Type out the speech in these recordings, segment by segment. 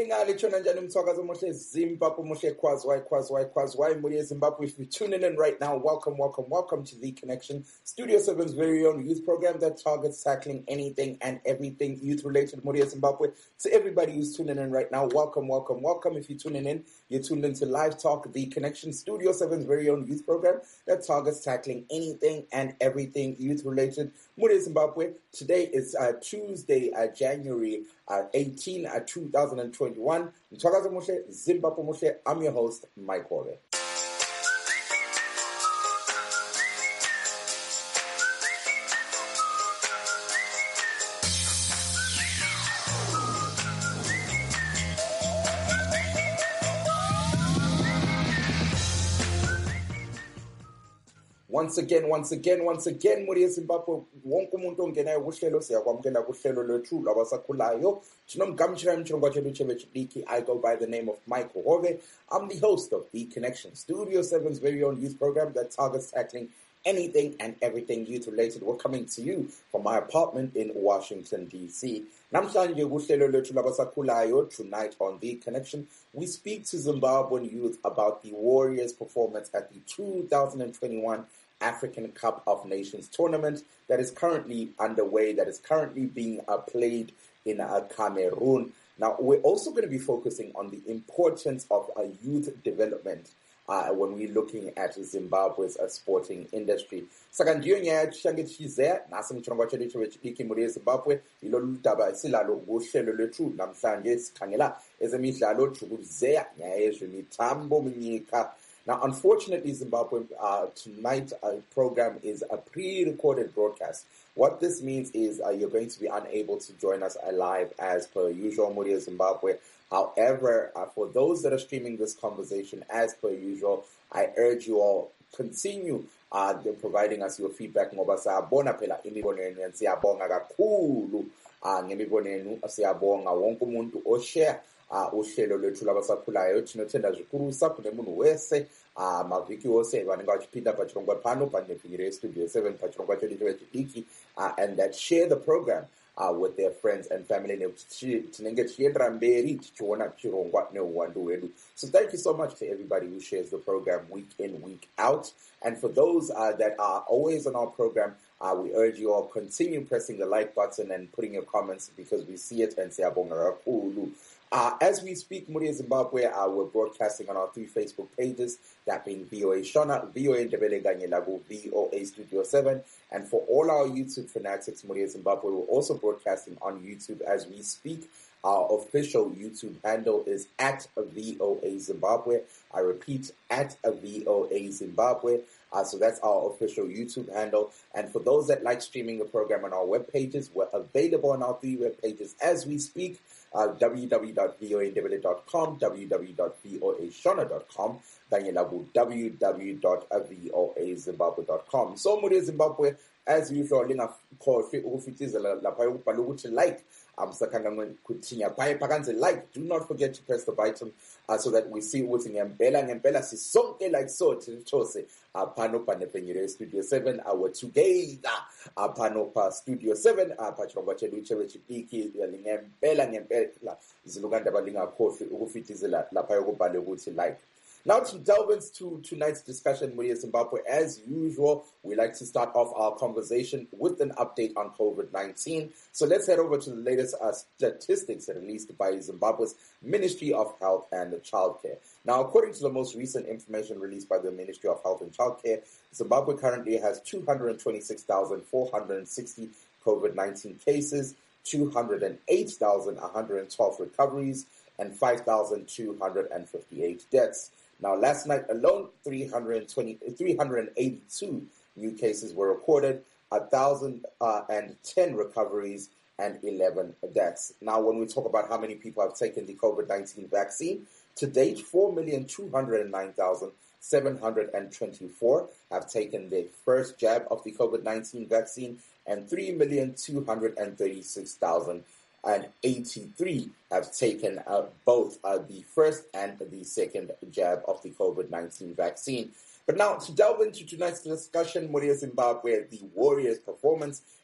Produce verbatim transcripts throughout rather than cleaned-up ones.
Ningali Chonanjani Mtwakazi Moshe Zimbabwe Moshe Kwazwai Kwazwai Kwazwai Mudia Zimbabwe. If you're tuning in right now, welcome, welcome, welcome to The Connection, Studio seven's very own youth program that targets tackling anything and everything youth related. Mudia Zimbabwe. To everybody who's tuning in right now, welcome, welcome, welcome. If you're tuning in, you're tuned into Live Talk, The Connection, Studio seven's very own youth program that targets tackling anything and everything youth related. Mudia Zimbabwe. Today is uh, Tuesday, uh, January uh, eighteenth, uh, two thousand twenty-one. Mtwakazi Moshe, Zimbabwe Moshe. I'm your host, Mike Hove. Once again, once again, once again, Mudia Zimbabwe, wonke umuntu ongenayo kuhlelo siyakwamukela kuhlelo lwethu labasakhulayo. Chinomgamchira mchirongwa chedu chevechidiki. I go by the name of Michael Hove. I'm the host of The Connection, Studio seven's very own youth program that targets tackling anything and everything youth related. We're coming to you from my apartment in Washington, D C. Namhlanje kuhlelo lwethu labasakhulayo. Tonight on The Connection, we speak to Zimbabwean youth about the Warriors' performance at the two thousand twenty-one African Cup of Nations tournament that is currently underway, that is currently being uh, played in uh, Cameroon. Now, we're also going to be focusing on the importance of uh, youth development uh, when we're looking at Zimbabwe's uh, sporting industry. Saka ndiyo nyaya tishangetshizea nasi mchirongwa chedu chevechidiki Mudia Zimbabwe ilo ludaba silalo kuhlelo lwethu namhlanje sikhangela ezemidlalo jukuzeya nyaya yezvemitambo munyika. Now, unfortunately, Zimbabwe, uh, tonight's uh, program is a pre-recorded broadcast. What this means is uh, you're going to be unable to join us live as per usual, Mudia Zimbabwe. However, uh, for those that are streaming this conversation as per usual, I urge you all continue uh, providing us your feedback. Ngoba siyabona phela imibono yenu and siyabonga kakhulu uh, ngemibono yenu siyabonga wonke umuntu o share uh, uhlelo lwethu labasakhulayo thinothenda zvikuru sakho nemunhu wese uh, mavhiki wose vanenge vachipinda pachirongwa pano panepfingire studio seven pachirongwa chedu chevechidiki uh, and that share the program Uh, with their friends and family. So thank you so much to everybody who shares the program week in, week out. And for those uh, that are always on our program, uh, we urge you all continue pressing the like button and putting your comments because we see it and say abonga kakhulu. Uh, as we speak, Mudia Zimbabwe, uh, we're broadcasting on our three Facebook pages, that being V O A Shona, V O A Ndebele Ganyelagu, V O A Studio seven. And for all our YouTube fanatics, Mudia Zimbabwe, we're also broadcasting on YouTube as we speak. Our official YouTube handle is at V O A Zimbabwe. I repeat, at V O A Zimbabwe. Uh, so that's our official YouTube handle. And for those that like streaming the program on our web pages, we're available on our three web pages as we speak. Uh, w w w dot v o a ndebele dot com, w w w dot v o a shona dot com, w w w dot v o a zimbabwe dot com. So, Mudia Zimbabwe, as usual, linga khohlwe ukufitizela lapha yokubhala ukuthi like. Um, like, do not forget to press the button uh, so that we see what's in Ngempela. Ngempela si sonke like so to uh, pano pa nepengire Studio seven, uh, we're together uh, pano pa Studio seven, uh, pa chirongwa chedu chevechidiki ngempela ngempela ziluganda balinga khohlwe ukufitizela lapha yokubhala ukuthi like. Now to delve into tonight's discussion, Mudia Zimbabwe, as usual, we like to start off our conversation with an update on COVID nineteen. So let's head over to the latest uh, statistics released by Zimbabwe's Ministry of Health and Childcare. Now, according to the most recent information released by the Ministry of Health and Childcare, Zimbabwe currently has two hundred twenty-six thousand four hundred sixty COVID nineteen cases, two hundred eight thousand one hundred twelve recoveries, and five thousand two hundred fifty-eight deaths. Now, last night alone, three hundred twenty, three hundred eighty-two new cases were recorded, one thousand ten recoveries, and eleven deaths. Now, when we talk about how many people have taken the COVID nineteen vaccine, to date, four million two hundred nine thousand seven hundred twenty-four have taken their first jab of the COVID nineteen vaccine, and three million two hundred thirty-six thousand and eighty-three have taken uh, both uh, the first and the second jab of the COVID nineteen vaccine. But now, to delve into tonight's discussion, Mudia Zimbabwe, the Warriors' performance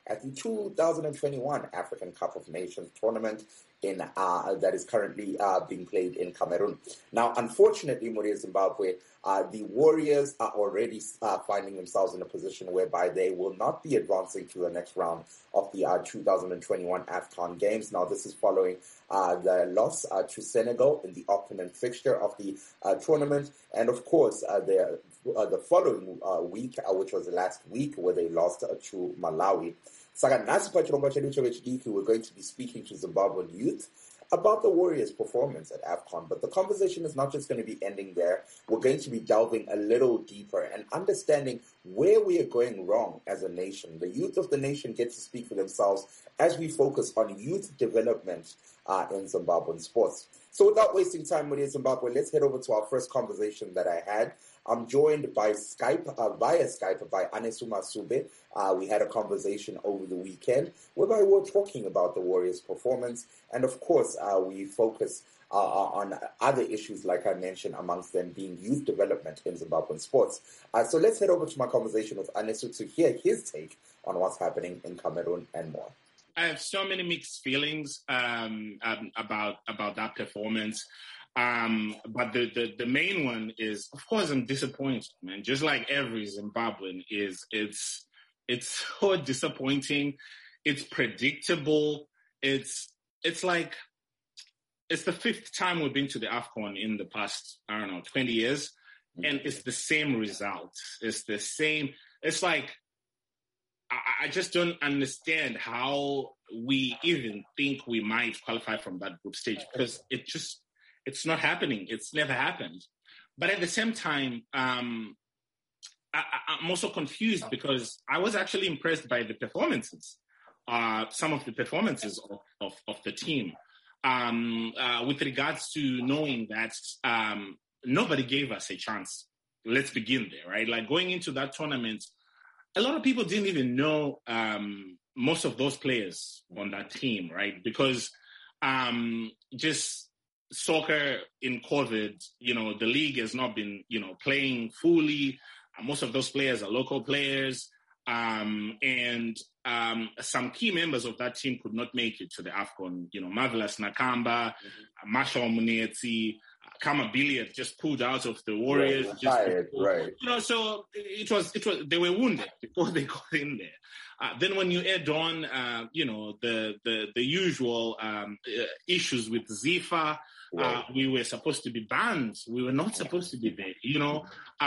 at the two thousand twenty-one African Cup of Nations tournament in uh, that is currently uh, being played in Cameroon. Now, unfortunately, Moria Zimbabwe, uh, the Warriors are already uh, finding themselves in a position whereby they will not be advancing to the next round of the uh, two thousand twenty-one AFCON Games. Now, this is following uh, the loss uh, to Senegal in the opening fixture of the uh, tournament, and of course, uh, the uh, the following uh, week, uh, which was last week, where they lost uh, to Malawi. Saka nasi pachirongwa chedu chevechidiki, we're going to be speaking to Zimbabwean youth about the Warriors' performance at AFCON. But the conversation is not just going to be ending there. We're going to be delving a little deeper and understanding where we are going wrong as a nation. The youth of the nation get to speak for themselves as we focus on youth development uh, in Zimbabwean sports. So without wasting time with Zimbabwe, let's head over to our first conversation that I had. I'm joined by Skype, uh, via Skype, by Anesuma Sube. Uh, we had a conversation over the weekend whereby we were talking about the Warriors' performance. And of course, uh, we focus uh, on other issues, like I mentioned, amongst them being youth development in Zimbabwean sports. Uh, so let's head over to my conversation with Anesu to hear his take on what's happening in Cameroon and more. I have so many mixed feelings um, um, about about that performance. Um, but the, the, the main one is, of course, I'm disappointed, man. Just like every Zimbabwean is, it's, it's so disappointing. It's predictable. It's, it's like, it's the fifth time we've been to the AFCON in the past, I don't know, twenty years. And it's the same result. It's the same. It's like, I, I just don't understand how we even think we might qualify from that group stage, because it just, it's not happening. It's never happened. But at the same time, um, I, I'm also confused because I was actually impressed by the performances, uh, some of the performances of, of, of the team, um, uh, with regards to knowing that um, nobody gave us a chance. Let's begin there, right? Like going into that tournament, a lot of people didn't even know um, most of those players on that team, right? Because um, just... soccer in COVID, you know, the league has not been, you know, playing fully. Most of those players are local players. Um, and um, some key members of that team could not make it to the AFCON. You know, Marvelous Nakamba, mm-hmm. Marshall Munetsi, Kama Billiard just pulled out of the Warriors. Right, just tired, before, right. You know, so it was, it was, they were wounded before they got in there. Uh, then when you add on, uh, you know, the, the, the usual um, uh, issues with Zifa, uh, we were supposed to be banned. We were not supposed to be there, you know.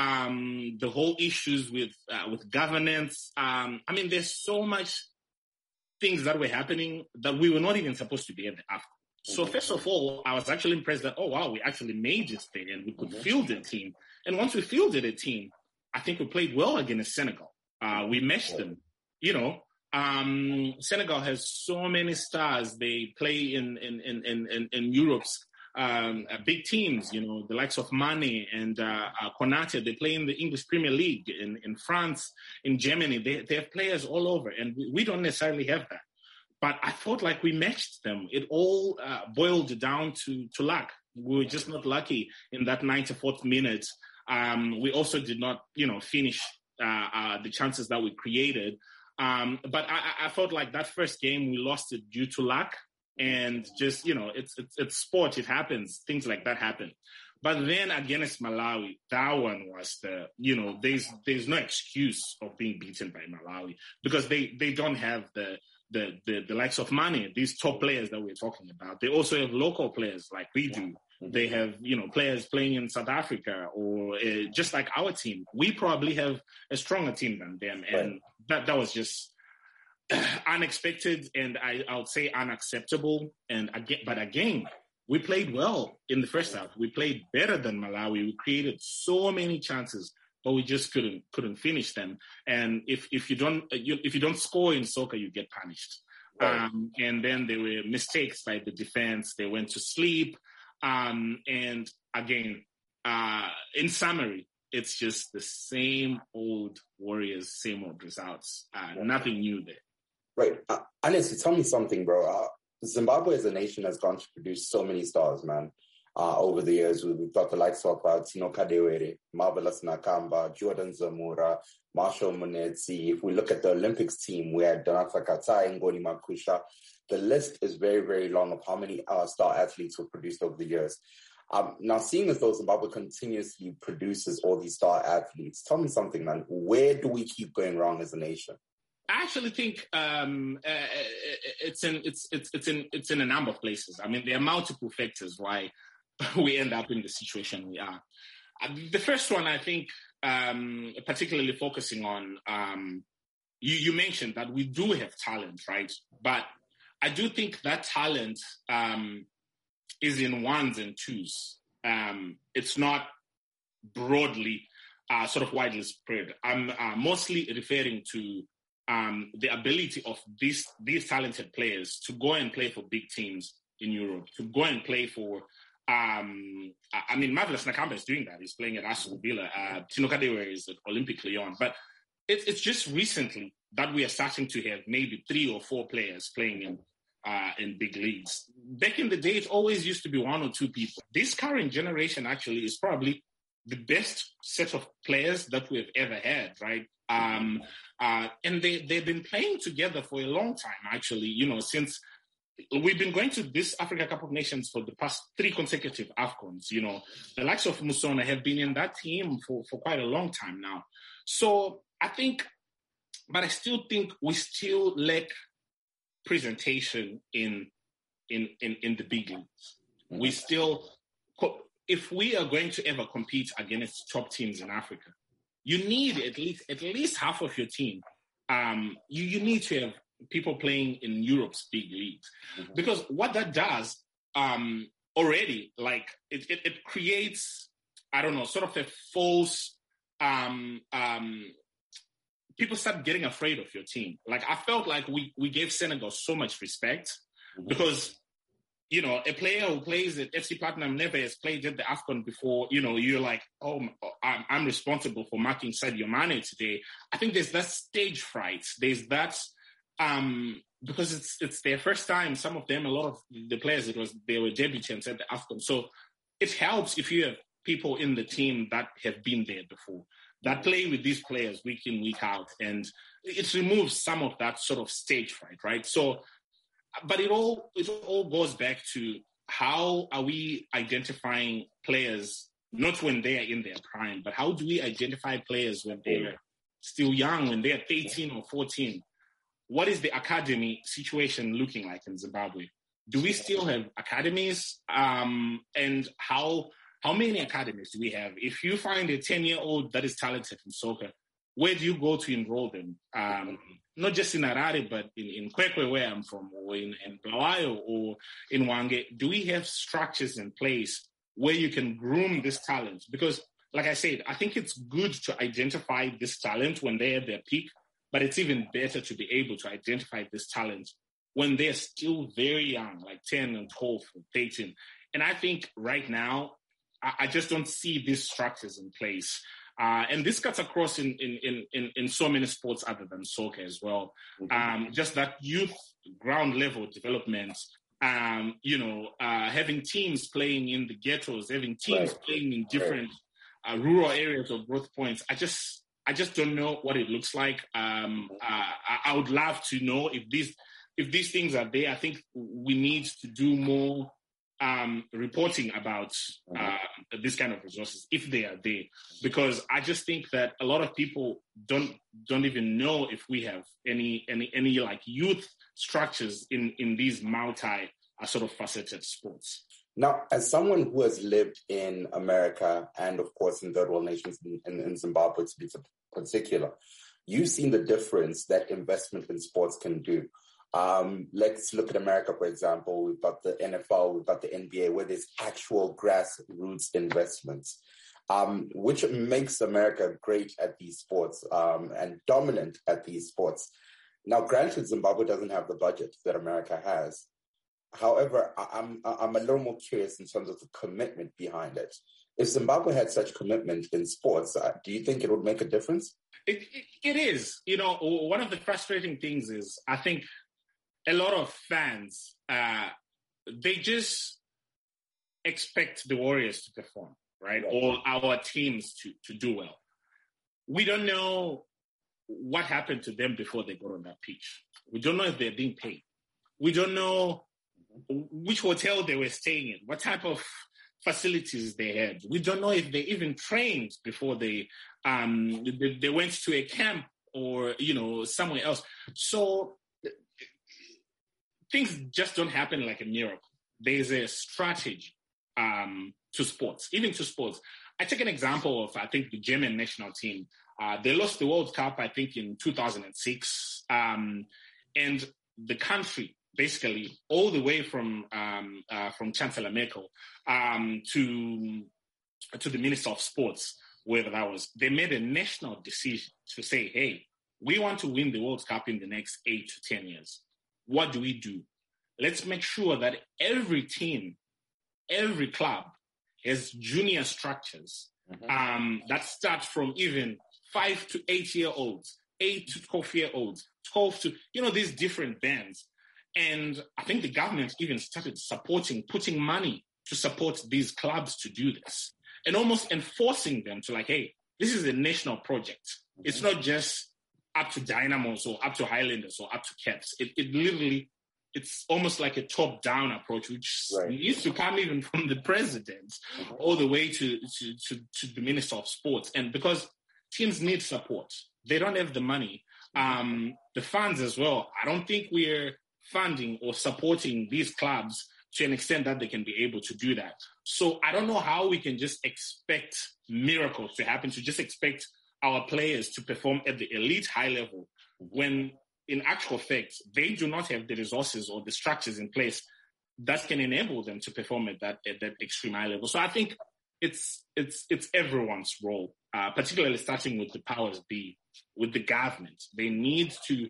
Um, the whole issues with, uh, with governance. Um, I mean, there's so much things that were happening that we were not even supposed to be at the AFCON. So first of all, I was actually impressed that, oh, wow, we actually made this thing and we could field a team. And once we fielded a team, I think we played well against Senegal. Uh, we meshed them. You know, um, Senegal has so many stars. They play in in in in, in Europe's um, uh, big teams. You know, the likes of Mane and uh, uh, Konate. They play in the English Premier League in, in France, in Germany. They they have players all over, and we, we don't necessarily have that. But I thought like we matched them. It all uh, boiled down to to luck. We were just not lucky in that ninety-fourth minute. Um, we also did not, you know, finish uh, uh, the chances that we created. Um, but I, I felt like that first game, we lost it due to luck and just, you know, it's, it's, it's sport. It happens. Things like that happen. But then against Malawi, that one was the, you know, there's, there's no excuse of being beaten by Malawi because they, they don't have the, the, the, the likes of Mane, these top players that we're talking about. They also have local players like we do. They have, you know, players playing in South Africa or uh, just like our team. We probably have a stronger team than them. And right. that, that was just unexpected and I, I would say unacceptable. And again, but again, we played well in the first half. We played better than Malawi. We created so many chances, but we just couldn't couldn't finish them. And if if you don't you, if you don't score in soccer, you get punished. Right. Um, and then there were mistakes by the defense. They went to sleep. Um, and again, uh, in summary, it's just the same old Warriors, same old results. Uh, yeah. Nothing new there. Right. Uh, honestly, tell me something, bro. Uh, Zimbabwe as a nation has gone to produce so many stars, man. Uh, over the years, we've got the likes of uh, Tino Kadewere, Marvelous Nakamba, Jordan Zamora, Marshall Munetsi. If we look at the Olympics team, we had Donata Katai, Ngoni Makusha. The list is very, very long of how many uh, star athletes were produced over the years. Um, now, seeing as though Zimbabwe continuously produces all these star athletes, tell me something, man. Where do we keep going wrong as a nation? I actually think um, uh, it's in it's it's it's in it's in a number of places. I mean, there are multiple factors why we end up in the situation we are. Uh, the first one, I think, um, particularly focusing on, um, you, you mentioned that we do have talent, right? But I do think that talent um, is in ones and twos. Um, it's not broadly uh, sort of widely spread. I'm uh, mostly referring to um, the ability of these these talented players to go and play for big teams in Europe, to go and play for Um, I mean, Marvelous Nakamba is doing that. He's playing at Aston Villa. Uh, Tino Kadewere is at Olympique Lyon. But it, it's just recently that we are starting to have maybe three or four players playing in uh, in big leagues. Back in the day, it always used to be one or two people. This current generation actually is probably the best set of players that we've ever had, right? Um, uh, and they, they've been playing together for a long time, actually, you know, since... We've been going to this Africa Cup of Nations for the past three consecutive AFCONs. You know, the likes of Musona have been in that team for, for quite a long time now. So I think, but I still think we still lack presentation in in in, in the big leagues. Mm-hmm. We still, if we are going to ever compete against top teams in Africa, you need at least at least half of your team. Um, you you need to have people playing in Europe's big leagues. Mm-hmm. Because what that does um, already, like, it, it, it creates, I don't know, sort of a false, um, um, people start getting afraid of your team. Like, I felt like we, we gave Senegal so much respect mm-hmm. because, you know, a player who plays at F C Platinum never has played at the AFCON before, you know, you're like, oh, I'm, I'm responsible for marking Sadio Mane today. I think there's that stage fright. There's that... Um, because it's it's their first time. Some of them, a lot of the players, it was they were debutants at the AFCON. So it helps if you have people in the team that have been there before, that play with these players week in, week out, and it removes some of that sort of stage fright, right? So, but it all it all goes back to how are we identifying players, not when they are in their prime, but how do we identify players when they're still young, when they're thirteen or fourteen? What is the academy situation looking like in Zimbabwe? Do we still have academies? Um, and how how many academies do we have? If you find a ten-year-old that is talented in soccer, where do you go to enroll them? Um, not just in Harare, but in, in Kwekwe, where I'm from, or in, in Bulawayo, or in Hwange. Do we have structures in place where you can groom this talent? Because, like I said, I think it's good to identify this talent when they're at their peak, but it's even better to be able to identify this talent when they're still very young, like ten and twelve and thirteen. And I think right now, I, I just don't see these structures in place. Uh, and this cuts across in, in, in, in so many sports other than soccer as well. Mm-hmm. Um, just that youth ground level development, um, you know, uh, having teams playing in the ghettos, having teams right. playing in different right. uh, rural areas or growth points. I just... I just don't know what it looks like. Um, uh, I, I would love to know if these if these things are there. I think we need to do more um, reporting about uh, this kind of resources if they are there, because I just think that a lot of people don't don't even know if we have any any any like youth structures in in these multi uh, sort of faceted sports. Now, as someone who has lived in America and, of course, in third world nations in, in, in Zimbabwe to be particular, you've seen the difference that investment in sports can do. Um, let's look at America, for example. We've got the N F L, we've got the N B A, where there's actual grassroots investments, um, which makes America great at these sports um, and dominant at these sports. Now, granted, Zimbabwe doesn't have the budget that America has. However, I'm I'm a little more curious in terms of the commitment behind it. If Zimbabwe had such commitment in sports, uh, do you think it would make a difference? It, it, it is. You know, one of the frustrating things is I think a lot of fans, uh, they just expect the Warriors to perform, right? Right. Or our teams to, to do well. We don't know what happened to them before they got on that pitch. We don't know if they're being paid. We don't know which hotel they were staying in, what type of facilities they had. We don't know if they even trained before they um, they, they went to a camp or, you know, somewhere else. So things just don't happen like a miracle. There's a strategy um, to sports, even to sports. I take an example of, I think, the German national team. Uh, they lost the World Cup, I think, in two thousand six. Um, and the country, basically, all the way from um, uh, from Chancellor Merkel um, to to the Minister of Sports, whoever that was, they made a national decision to say, hey, we want to win the World Cup in the next eight to ten years. What do we do? Let's make sure that every team, every club has junior structures mm-hmm. um, that start from even five to eight year olds, eight to twelve year olds, twelve to, you know, these different bands. And I think the government even started supporting, putting money to support these clubs to do this and almost enforcing them to like, hey, this is a national project. Mm-hmm. It's not just up to Dynamos or up to Highlanders or up to Caps. It, it literally, it's almost like a top-down approach, which right. needs to come even from the president mm-hmm. all the way to, to, to, to the Minister of Sports. And because teams need support, they don't have the money. Um, the funds as well. I don't think we're funding or supporting these clubs to an extent that they can be able to do that. So I don't know how we can just expect miracles to happen, to just expect our players to perform at the elite high level when in actual fact, they do not have the resources or the structures in place that can enable them to perform at that at that extreme high level. So I think it's it's it's everyone's role, uh, particularly starting with the powers be, with the government. They need to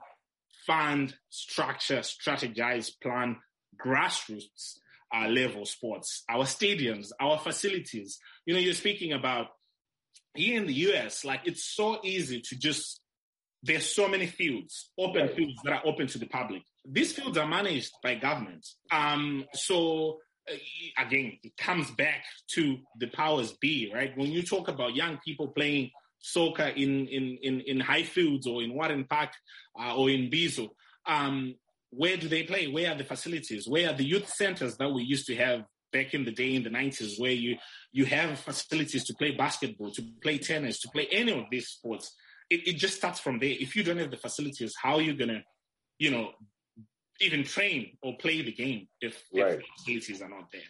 fund, structure, strategize, plan grassroots uh, level sports, our stadiums, our facilities. You know, you're speaking about here in the U S, like it's so easy to just, there's so many fields, open right. fields that are open to the public. These fields are managed by government. Um, so uh, again, it comes back to the powers be, right? When you talk about young people playing soccer in, in, in, in Highfields or in Warren Park uh, or in Bizo, um, where do they play? Where are the facilities? Where are the youth centers that we used to have back in the day in the nineties, where you, you have facilities to play basketball, to play tennis, to play any of these sports? It, it just starts from there. If you don't have the facilities, how are you going to, you know, even train or play the game if, right. if the facilities are not there?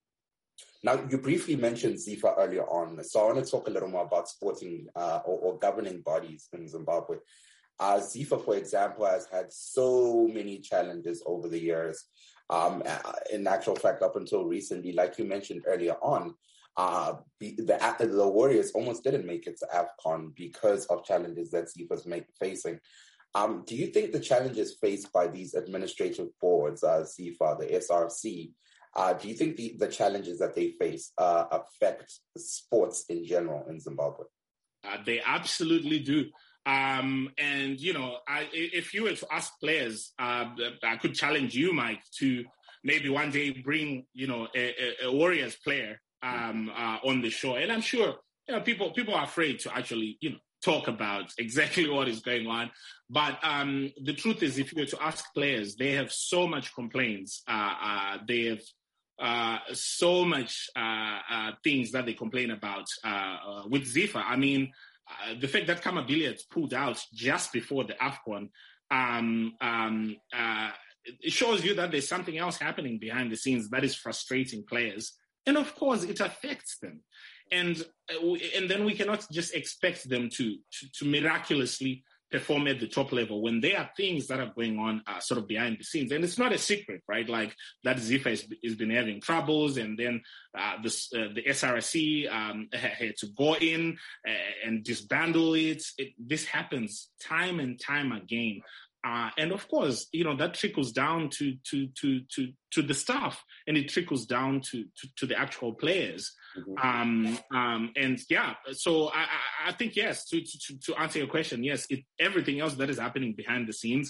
Now, you briefly mentioned ZIFA earlier on, so I want to talk a little more about sporting uh, or, or governing bodies in Zimbabwe. Uh, ZIFA, for example, has had so many challenges over the years. Um, in actual fact, up until recently, like you mentioned earlier on, uh, the, the, the Warriors almost didn't make it to AFCON because of challenges that ZIFA's make, facing. Um, do you think the challenges faced by these administrative boards, uh, ZIFA, the S R C, uh, do you think the, the challenges that they face uh, affect sports in general in Zimbabwe? Uh, they absolutely do. Um, and, you know, I, if you were to ask players, uh, I could challenge you, Mike, to maybe one day bring, you know, a, a, a Warriors player um, uh, on the show. And I'm sure, you know, people people are afraid to actually, you know, talk about exactly what is going on. But um, the truth is, if you were to ask players, they have so much complaints. Uh, uh, they have uh, so much uh, uh, things that they complain about uh, uh, with ZIFA. I mean, Uh, the fact that Kama Billiards pulled out just before the AFCON, um, um, uh, it shows you that there's something else happening behind the scenes that is frustrating players. And of course, it affects them. And uh, and then we cannot just expect them to, to, to miraculously perform at the top level when there are things that are going on uh, sort of behind the scenes. And it's not a secret, right? Like that ZIFA has, has been having troubles, and then uh, this, uh, the S R C um, had to go in uh, and disbandle it. it. This happens time and time again. Uh, and of course, you know, that trickles down to to to to to the staff, and it trickles down to to, to the actual players. Mm-hmm. Um, um, and yeah, so I, I, I think yes. To, to to answer your question, yes, it, everything else that is happening behind the scenes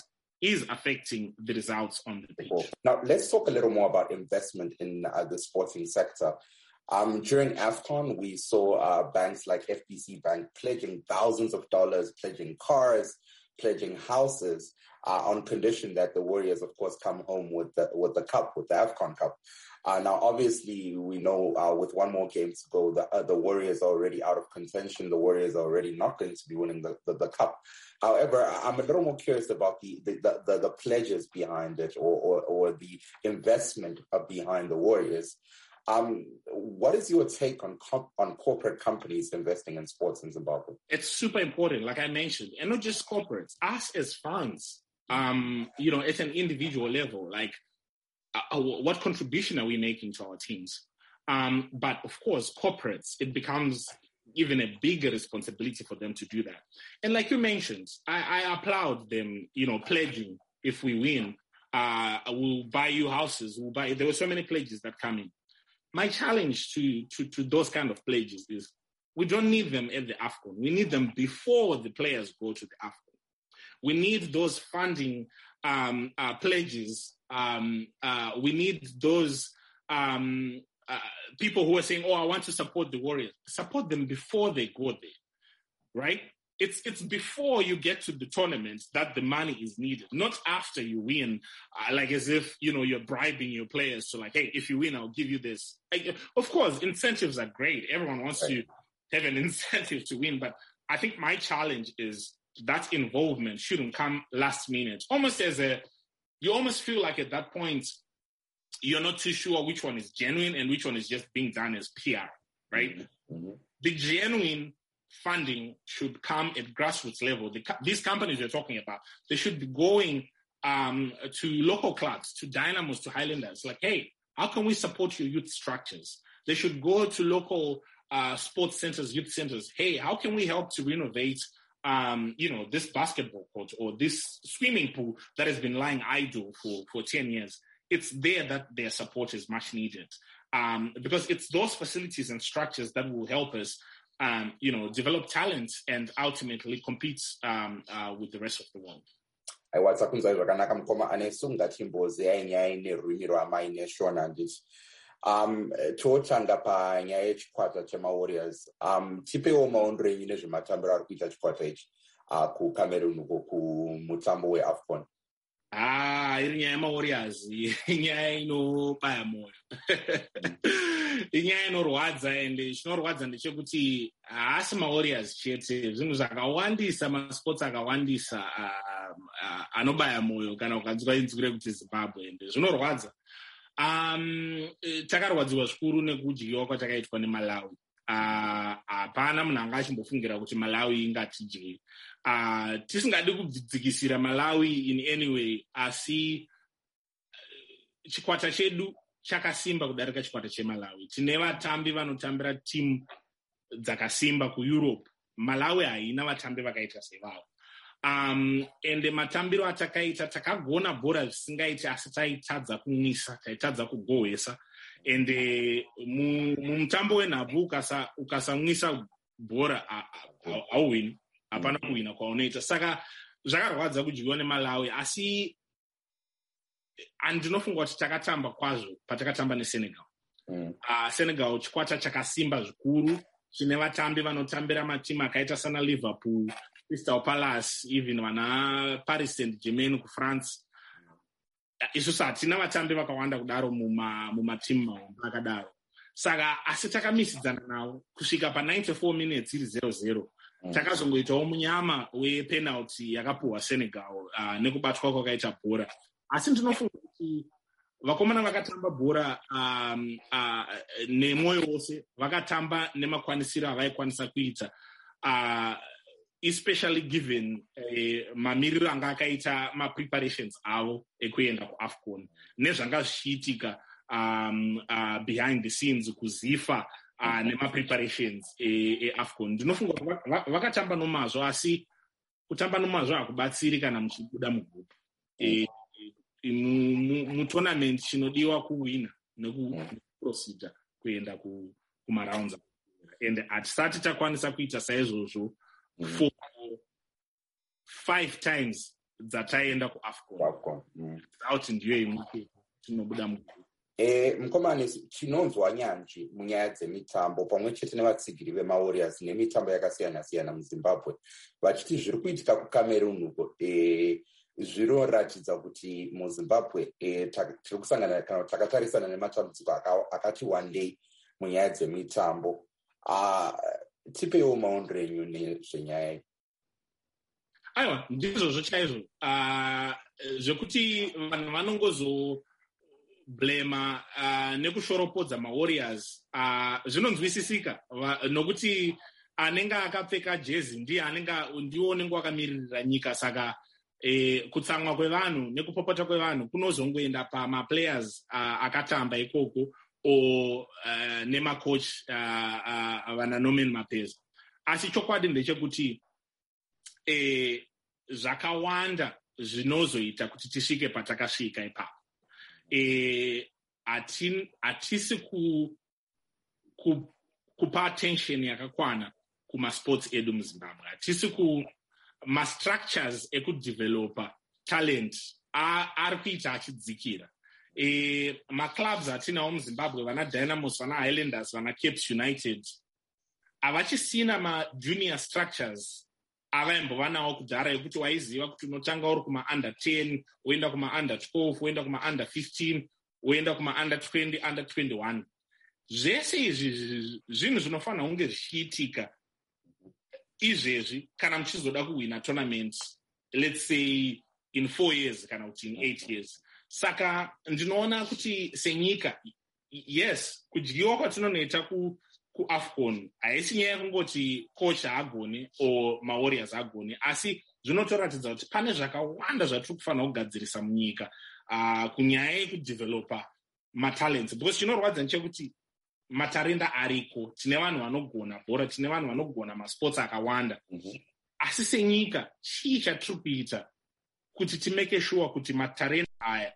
is affecting the results on the pitch. Cool. Now, let's talk a little more about investment in uh, the sporting sector. Um, during AFCON, we saw uh, banks like F B C Bank pledging thousands of dollars, pledging cars, pledging houses uh, on condition that the Warriors, of course, come home with the with the cup, with the AFCON Cup. Uh, now, obviously, we know uh, with one more game to go, the uh, the Warriors are already out of contention. The Warriors are already not going to be winning the, the, the cup. However, I'm a little more curious about the the, the, the, the pledges behind it, or, or, or the investment behind the Warriors. Um, what is your take on comp- on corporate companies investing in sports in Zimbabwe? It's super important, like I mentioned, and not just corporates. Us as fans, um, you know, at an individual level, like, uh, what contribution are we making to our teams? Um, but of course, corporates, it becomes even a bigger responsibility for them to do that. And like you mentioned, I, I applaud them, you know, pledging if we win, uh, we'll buy you houses. We'll buy. There were so many pledges that come in. My challenge to, to, to those kind of pledges is we don't need them at the AFCON. We need them before the players go to the AFCON. We need those funding um, uh, pledges. Um, uh, we need those um, uh, people who are saying, oh, I want to support the Warriors. Support them before they go there, right? It's it's before you get to the tournament that the money is needed, not after you win, uh, like as if, you know, you're bribing your players to like, hey, if you win, I'll give you this. Like, of course, incentives are great. Everyone wants right. to have an incentive to win. But I think my challenge is that involvement shouldn't come last minute. Almost as a, you almost feel like at that point, you're not too sure which one is genuine and which one is just being done as P R, right? Mm-hmm. The genuine funding should come at grassroots level. The, these companies you're talking about, they should be going um, to local clubs, to Dynamos, to Highlanders. Like, hey, how can we support your youth structures? They should go to local uh, sports centers, youth centers. Hey, how can we help to renovate, um, you know, this basketball court or this swimming pool that has been lying idle for, for ten years? It's there that their support is much needed, um, because it's those facilities and structures that will help us Um, you know, develop talent and ultimately compete um, uh, with the rest of the world. aiwa tsakunzwa zvakanaka mukoma anesunga chimbozi yainyaya inerwimi rwamai neshona nditi um totanga panyaya yechikwata chemawarriors um tipewo maondero enyu nezvematambiro ari kuita chikwata ichi uh, kucameroon uko kumutambo weafcon. Ah, iri nyaya yemawarriors inyaya inobaya moyo inyaya inorwadza, ende chinorwadza ndechekuti haasi mawarriors chete, zvinhu zvakawandisa, masports akawandisa uh, uh, anobaya moyo kana ukanzwa inzwi rekuti Zimbabwe, ende zvinorwadza. Um, takarwadziwa zvikuru nekudyiwa kwatakaitwa neMalawi. Hapana uh, munhu anga achimbofungira kuti Malawi ingatidye. Uh, tisingadi kudzikisira Malawi in any way, asi uh, chikwata chedu chakasimba kudarika chikwata cheMalawi. Tine vatambi vanotambira timu dzakasimba kuEurope. Malawi haina vatambi vakaita sevavo. Um, ende matambiro atakaita takagona bhora zvisingaiti, asi taitadza kumwisa, taitadza kugohwesa. Ende mumutambo wenhabvu ukasamwisa bhora hauwini, hapana kuwina kwaunoita. Saka zvakarwadza kudyiwa neMalawi, asi andinofunga kuti takatamba kwazvo patakatamba neSenegal. Mm. Uh, Senegal chikwata chakasimba zvikuru, chine vatambi vanotambira matimu akaita sana Liverpool, Crystal Palace, even vana Paris Saint-Germain kuFrance. Isusu hatina vatambi vakawanda kudaro mumatimu mahombe akadaro. Saka asi takamisidzana nawo kusvika pa ninety-four minutes iri zero zero. Mm. Takazongoitawo munyama wepenalty yakapuhwa Senegal uh, nekubatwa kwakaita bhora. Asi ndinofunga kuti vakomana vakatamba bhora um, uh, nemwoyo wose, vakatamba nemakwanisiro avaikwanisa kuita, uh, especially given uh, mamiriro anga akaita ma-preparations avo ekuenda kuAFCON nezvanga zvichiitika um, uh, behind the scenes kuzifa uh, nema-preparations eAFCON. Ndinofunga kuti vakatamba nomazvo, asi kutamba nomazvo hakubatsiri kana muchibuda mugrupu. E, mutournament chinodiwa kuwina nekuprocedure kuenda kumarounds, and hatisati takwanisa kuita saizvozvo for five times dzataenda kuAFCON mm. out ndiyo imwe tinobuda mu Eh, Mkomani, chinonzwa nyanzvi munyaya dzemitambo pamwe chete nevatsigiri vemawarriors nemitambo yakasiyana siyana muZimbabwe vachiti zviri kuitika kuCameroon uko eh, zvinoratidza kuti muZimbabwe eh, tiri kusangana kana takatarisana nematambudziko akati wandei munyaya dzemitambo. Ah, tipeiwo maondero enyu nezvenyaya iyi. Aiwa, ndizvozvo chaizvo. Uh, zvekuti vanhu vanongozo blema uh, nekushoropodza mawarriors uh, zvinonzwisisika nokuti anenge akapfeka jezi ndiye anenge ndiwo unenge wakamiririra nyika, saka eh, kutsamwa kwevanhu nekupopota kwevanhu kunozongoenda pamaplayers uh, akatamba ikoko o uh, nemacoach uh, uh, vana Norman Mapeza. Asi chokwadi ndechekuti eh, zvakawanda zvinozoita kuti tisvike patakasvika ipapo. Eh, atin, atisi ku, ku, kupa attention yakakwana kuma-sports edu muZimbabwe. Atisi ku ma-structures ekudevelopa talent ari kuita achidzikira. Eh, ma-clubs atinawo muZimbabwe, vana Dynamos, vana Highlanders, vana Cape United, avachisina ma-junior structures avaimbova nawo kudhara yekuti waiziva kuti unotanga uri kuma-under ten, woenda kuma-under twelve, woenda kuma-under fifteen, woenda kuma-under twenty, under twenty-one. Zvese izvi zvinhu zvinofanira kunge zvichiitika izvezvi kana muchizoda kuwina tournaments, let's say in four years kana kuti in eight years. Saka ndinoona kuti senyika, yes, kudyiwa kwatinonoita ku kuAFCON haisi nyaya yekungoti coach haagoni o mawarriors haagoni, asi zvinotoratidza kuti pane zvakawanda zvatiri kufanira kugadzirisa munyika uh, kunyaya yekudevelopa matalents, because chinorwadza nechekuti matarenda ariko, tine vanhu vanogona bhora, tine vanhu vanogona masports akawanda, mm-hmm. asi senyika chii chatiri kuita kuti timeke sure kuti matarenda aya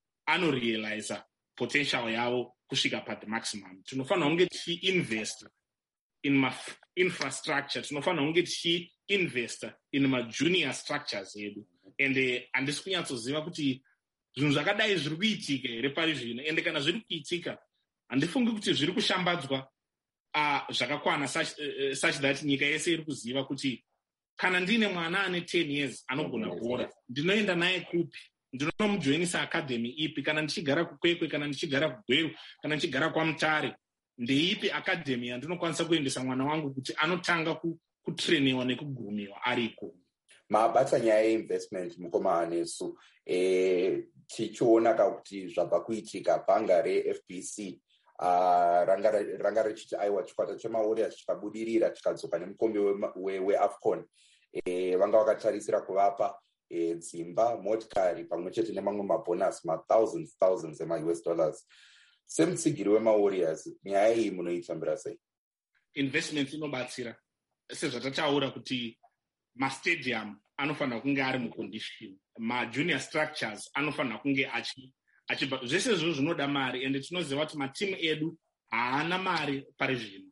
anorealize potential yavo kusvika pa the maximum. Tinofanira kunge tichi-invest in ma infrastructure, tinofanira kunge tichi-invest in ma-junior structures edu. Ende handisi kunyatsoziva kuti zvinhu zvakadai zviri kuitika here pari zvino, ende kana zviri kuitika handifungi kuti zviri kushambadzwa uh, zvakakwana such, uh, such that nyika yese iri kuziva kuti kana ndine mwana ane ten years anogona bhora, ndinoenda naye kupi, ndinomujoinisa academy ipi, kana ndichigara kuKwekwe, kana ndichigara kuGweru, kana ndichigara kwaMutare, ndeipi academy yandinokwanisa kuendesa mwana wangu kuti anotanga kutreniwa nekugumiwa ariko. Mabasa nyaya yeinvestment Mukoma nesu eh, tichiona kuti zvabva kuitika bhanga reF B C uh, ranga ranga richiti aiwa chikwata chemawarriors chikabudirira chikadzoka nemukombe weAFCON, eh, vanga vakatarisira kuvapa E, dzimba, motikari pamwe chete nemamwe mabonus ma thousands thousands ema U S dollars. Semutsigiri wemawarriors, nyaya iyi munoitambira sei? Investment inobatsira sezvatataura kuti mastadium anofanira kunge ari mucondition, majunior structures anofanira kunge achi achiba, zvese izvo zvinoda mari, ende tinoziva kuti matimu edu haana mari pari zvino,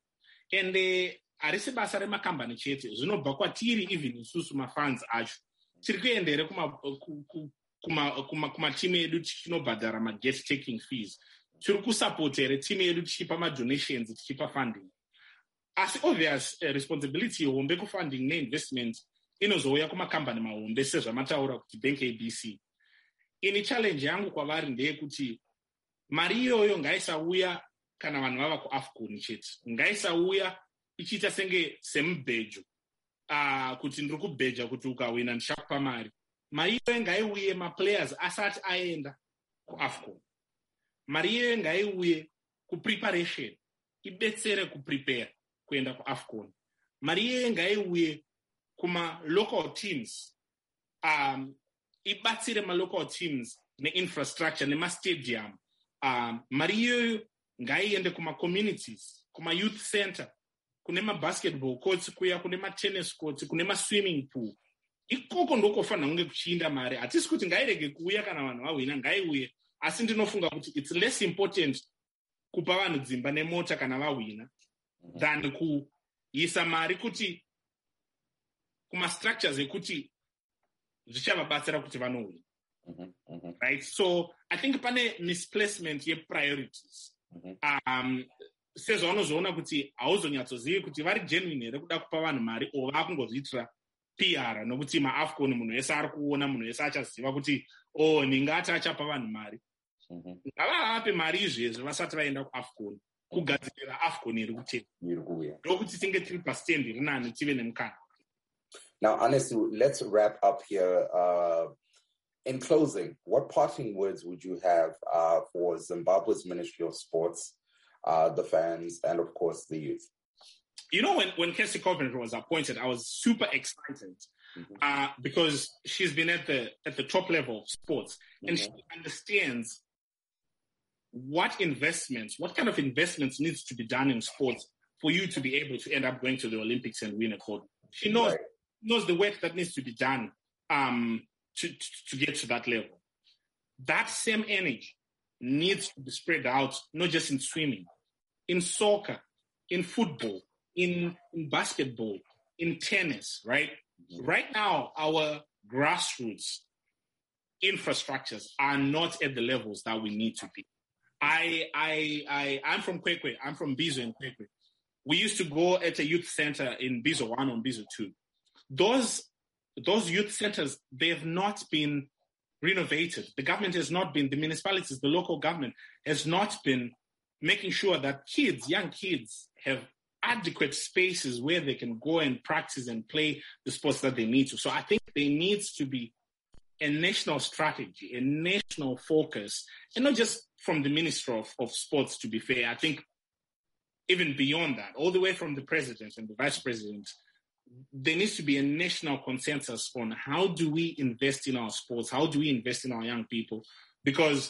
ende harisi basa remakambani chete, zvinobva kwatiri even isusu mafans acho tiri kuendere kumatimu kuma, kuma, kuma edu tichinobhadhara ma-gate taking fees, tiri kusapotere timu yedu tichipa ma-donations, tichipa funding. Asi obvious uh, responsibility hombe kufunding neinvestment inozouya kumakambani mahombe sezvamataura kuti Bank A B C. Ini challenge yangu kwavari ndeyekuti mari iyoyo ngaisauya kana vanhu vava kuAFCON chete, ngaisauya ichiita senge semubhejo. Uh, kuti ndiri kubheja kuti ukawina ndichakupa mari. Mari iyoyo ngaiuye maplayers asati aenda kuAFCON. Mari iyoyo ngaiuye kupreparation, ibetsere kuprepare kuenda kuAFCON. Mari iyoyo ngaiuye kuma local teams, um, ibatsire ma local teams neinfrastructure nemastadium. Um, mari iyoyo ngaiende kuma communities, kuma youth center, kune ma-basketball courts kuya, kune ma-tennis courts, kune ma-swimming pool. Ikoko ndokofanira kunge kuchiinda mari. Hatisi kuti ngairege kuuya kana vanhu vawina, ngaiuye. Asi ndinofunga kuti it's less important kupa vanhu dzimba nemota kana vawina than kuisa mari kuti kuma-structures ekuti zvichavabatsira kuti vanouya. Mm-hmm, mm-hmm. Right? So I think pane misplacement ye priorities. Mm-hmm. Um, sezvaunozoona kuti hauzonyatsozivi kuti vari genuine here kuda kupa vanhu mari o vakungozviitira P R nokuti maAFCON munhu wese ari kuona, munhu wese achaziva kuti oh ndingati achapa vanhu mari. Ngavavape mari izvezvi vasati vaenda kuAFCON kugadzirira AFCON iri kutevera. Ndokuti tinge tiri pastand iri nani tive nemukana. Now, honestly, let's wrap up here. Uh, in closing, what parting words would you have uh, for Zimbabwe's Ministry of Sports, uh, the fans, and of course the youth? You know, when, when Kirsty Coventry was appointed, I was super excited mm-hmm. uh, because she's been at the at the top level of sports, mm-hmm. and she understands what investments, what kind of investments needs to be done in sports for you to be able to end up going to the Olympics and win a gold. She knows right. knows the work that needs to be done um, to, to to get to that level. That same energy needs to be spread out, not just in swimming, in soccer, in football, in, in basketball, in tennis, right? Mm-hmm. Right now, our grassroots infrastructures are not at the levels that we need to be. I, I, I, I'm from Kwekwe. I'm from Bizo in Kwekwe. We used to go at a youth center in Bizo one and Bizo two. Those, those youth centers, they have not been renovated. The government has not been, the municipalities, the local government has not been making sure that kids, young kids, have adequate spaces where they can go and practice and play the sports that they need to. So I think there needs to be a national strategy, a national focus, and not just from the Minister of, of Sports, to be fair. I think even beyond that, all the way from the president and the vice president, there needs to be a national consensus on how do we invest in our sports, how do we invest in our young people, because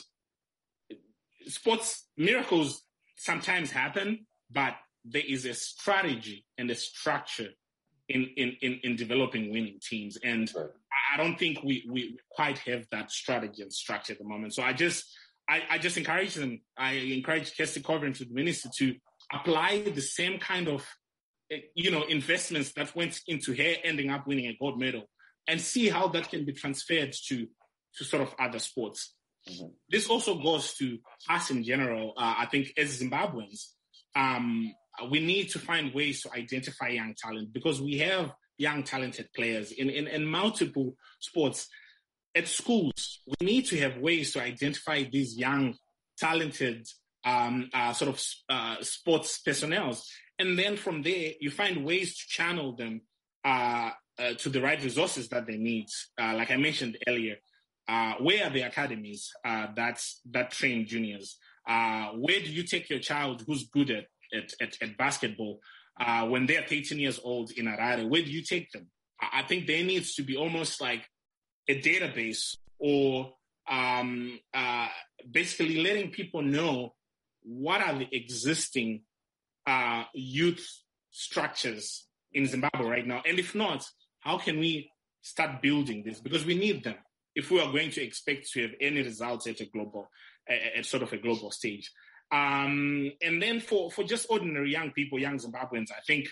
sports miracles sometimes happen, but there is a strategy and a structure in, in, in, in developing winning teams. And right. I don't think we, we quite have that strategy and structure at the moment. So I just I, I just encourage them, I encourage Kirsty Coventry, the minister, to apply the same kind of, you know, investments that went into her ending up winning a gold medal and see how that can be transferred to, to sort of other sports. Mm-hmm. This also goes to us in general. Uh, I think as Zimbabweans, um, we need to find ways to identify young talent because we have young talented players in, in, in multiple sports. At schools, we need to have ways to identify these young, talented um, uh, sort of uh, sports personnel. And then from there, you find ways to channel them uh, uh, to the right resources that they need. Uh, like I mentioned earlier, uh, where are the academies uh, that, that train juniors? Uh, where do you take your child who's good at, at, at, at basketball uh, when they're thirteen years old in Harare? Where do you take them? I think there needs to be almost like a database or um, uh, basically letting people know what are the existing uh, youth structures in Zimbabwe right now. And if not, how can we start building this? Because we need them if we are going to expect to have any results at a global, at sort of a global stage. Um, and then for, for just ordinary young people, young Zimbabweans, I think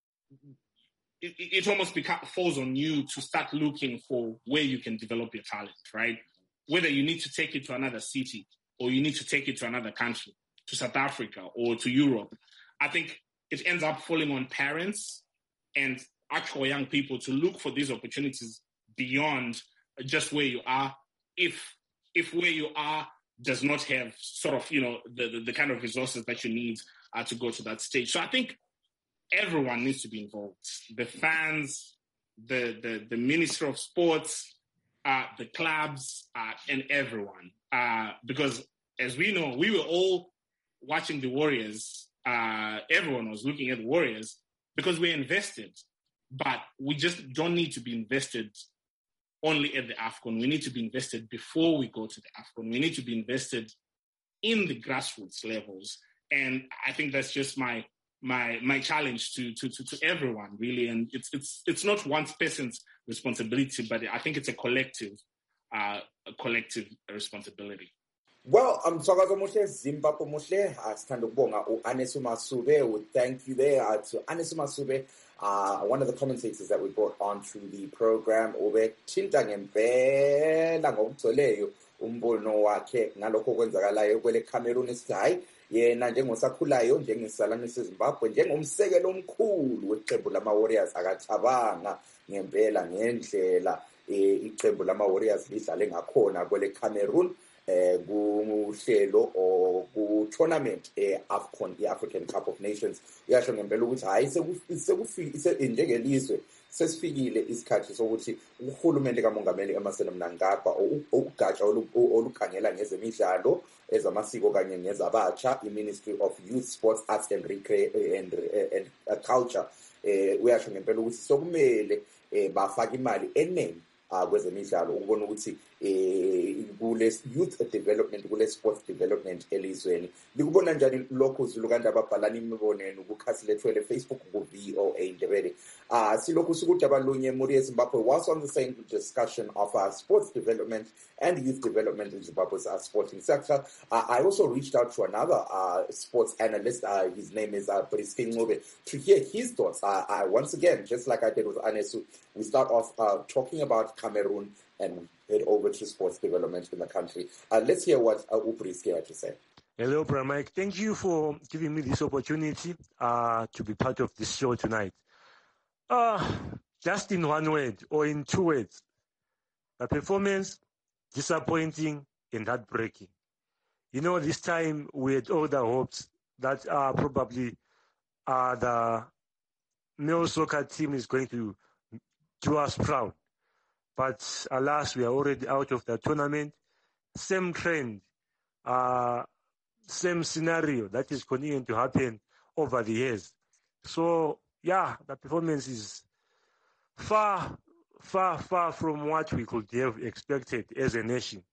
it, it almost becomes, falls on you to start looking for where you can develop your talent, right? Whether you need to take it to another city or you need to take it to another country, to South Africa or to Europe. I think it ends up falling on parents and actual young people to look for these opportunities beyond just where you are. If, if where you are does not have sort of, you know, the, the, the kind of resources that you need uh, to go to that stage. So I think everyone needs to be involved. The fans, the, the, the Ministry of Sports, uh, the clubs, uh, and everyone. Uh, because as we know, we were all watching the Warriors. Uh, everyone was looking at the Warriors because we're invested. But we just don't need to be invested only at the AFCON. We need to be invested before we go to the AFCON. We need to be invested in the grassroots levels. And I think that's just my my my challenge to to to, to everyone, really. And it's it's it's not one person's responsibility, but I think it's a collective uh, a collective responsibility. Well, I'm Swakazo Moshe, Zimbabwe Moshe. I stand up Anesuma Sube. We thank you there uh, to Anesuma Sube, uh, one of the commentators that we brought onto the program. Ube thinta ngempela ngokugcweleyo umbono wakhe ngalokho kwenzakalayo kwele Cameroon isithi hayi yena njengosakhulayo njengesalane seZimbabwe njengomsekelo omkhulu weqembu lama Warriors akathabanga ngempela ngendlela iqembu lama Warriors lidlale ngakhona kwele Cameroon eh kuhlelo o ku tournament eAfcon iAfrican Cup of Nations. Uyasho ngempela ukuthi hayi sekufike njengelizwe sesifikile isikhathi sokuthi uhulumende kamongameli eMarcelo Mnangagwa ugatsha olukhangela ngezemidlalo ezamasiko kanye nezabatsha iMinistry of Youth, Sports, Arts and Recreation and, and Culture eh uyasho ngempela ukuthi sokumele bafaka imali eningi kwezemidlalo ukubona ukuthi eh kule youth development kule sports development elizweni likubona njani lokho Zulu kanti ababhalana imiboneno kukhasi lethu le Facebook ku V O A Ndebele ah silokhu sikuthi abalunye muri Zimbabwe was on the same discussion of our sports development and youth development in Zimbabwe's uh, sporting sector. uh, I also reached out to another uh, sports analyst, uh, his name is uh, Briski Ngobe, to hear his thoughts. uh, I, once again, just like I did with Anesu, we start off uh, talking about Cameroon and head over to sports development in the country. Uh, let's hear what uh, Briski had to say. Hello, Bra Mike. Thank you for giving me this opportunity uh, to be part of this show tonight. Uh, just in one word or in two words, the performance, disappointing and heartbreaking. You know, this time we had all the hopes that uh, probably uh, the male soccer team is going to do us proud. But alas, we are already out of the tournament. Same trend, uh, same scenario that is continuing to happen over the years. So, yeah, the performance is far, far, far from what we could have expected as a nation.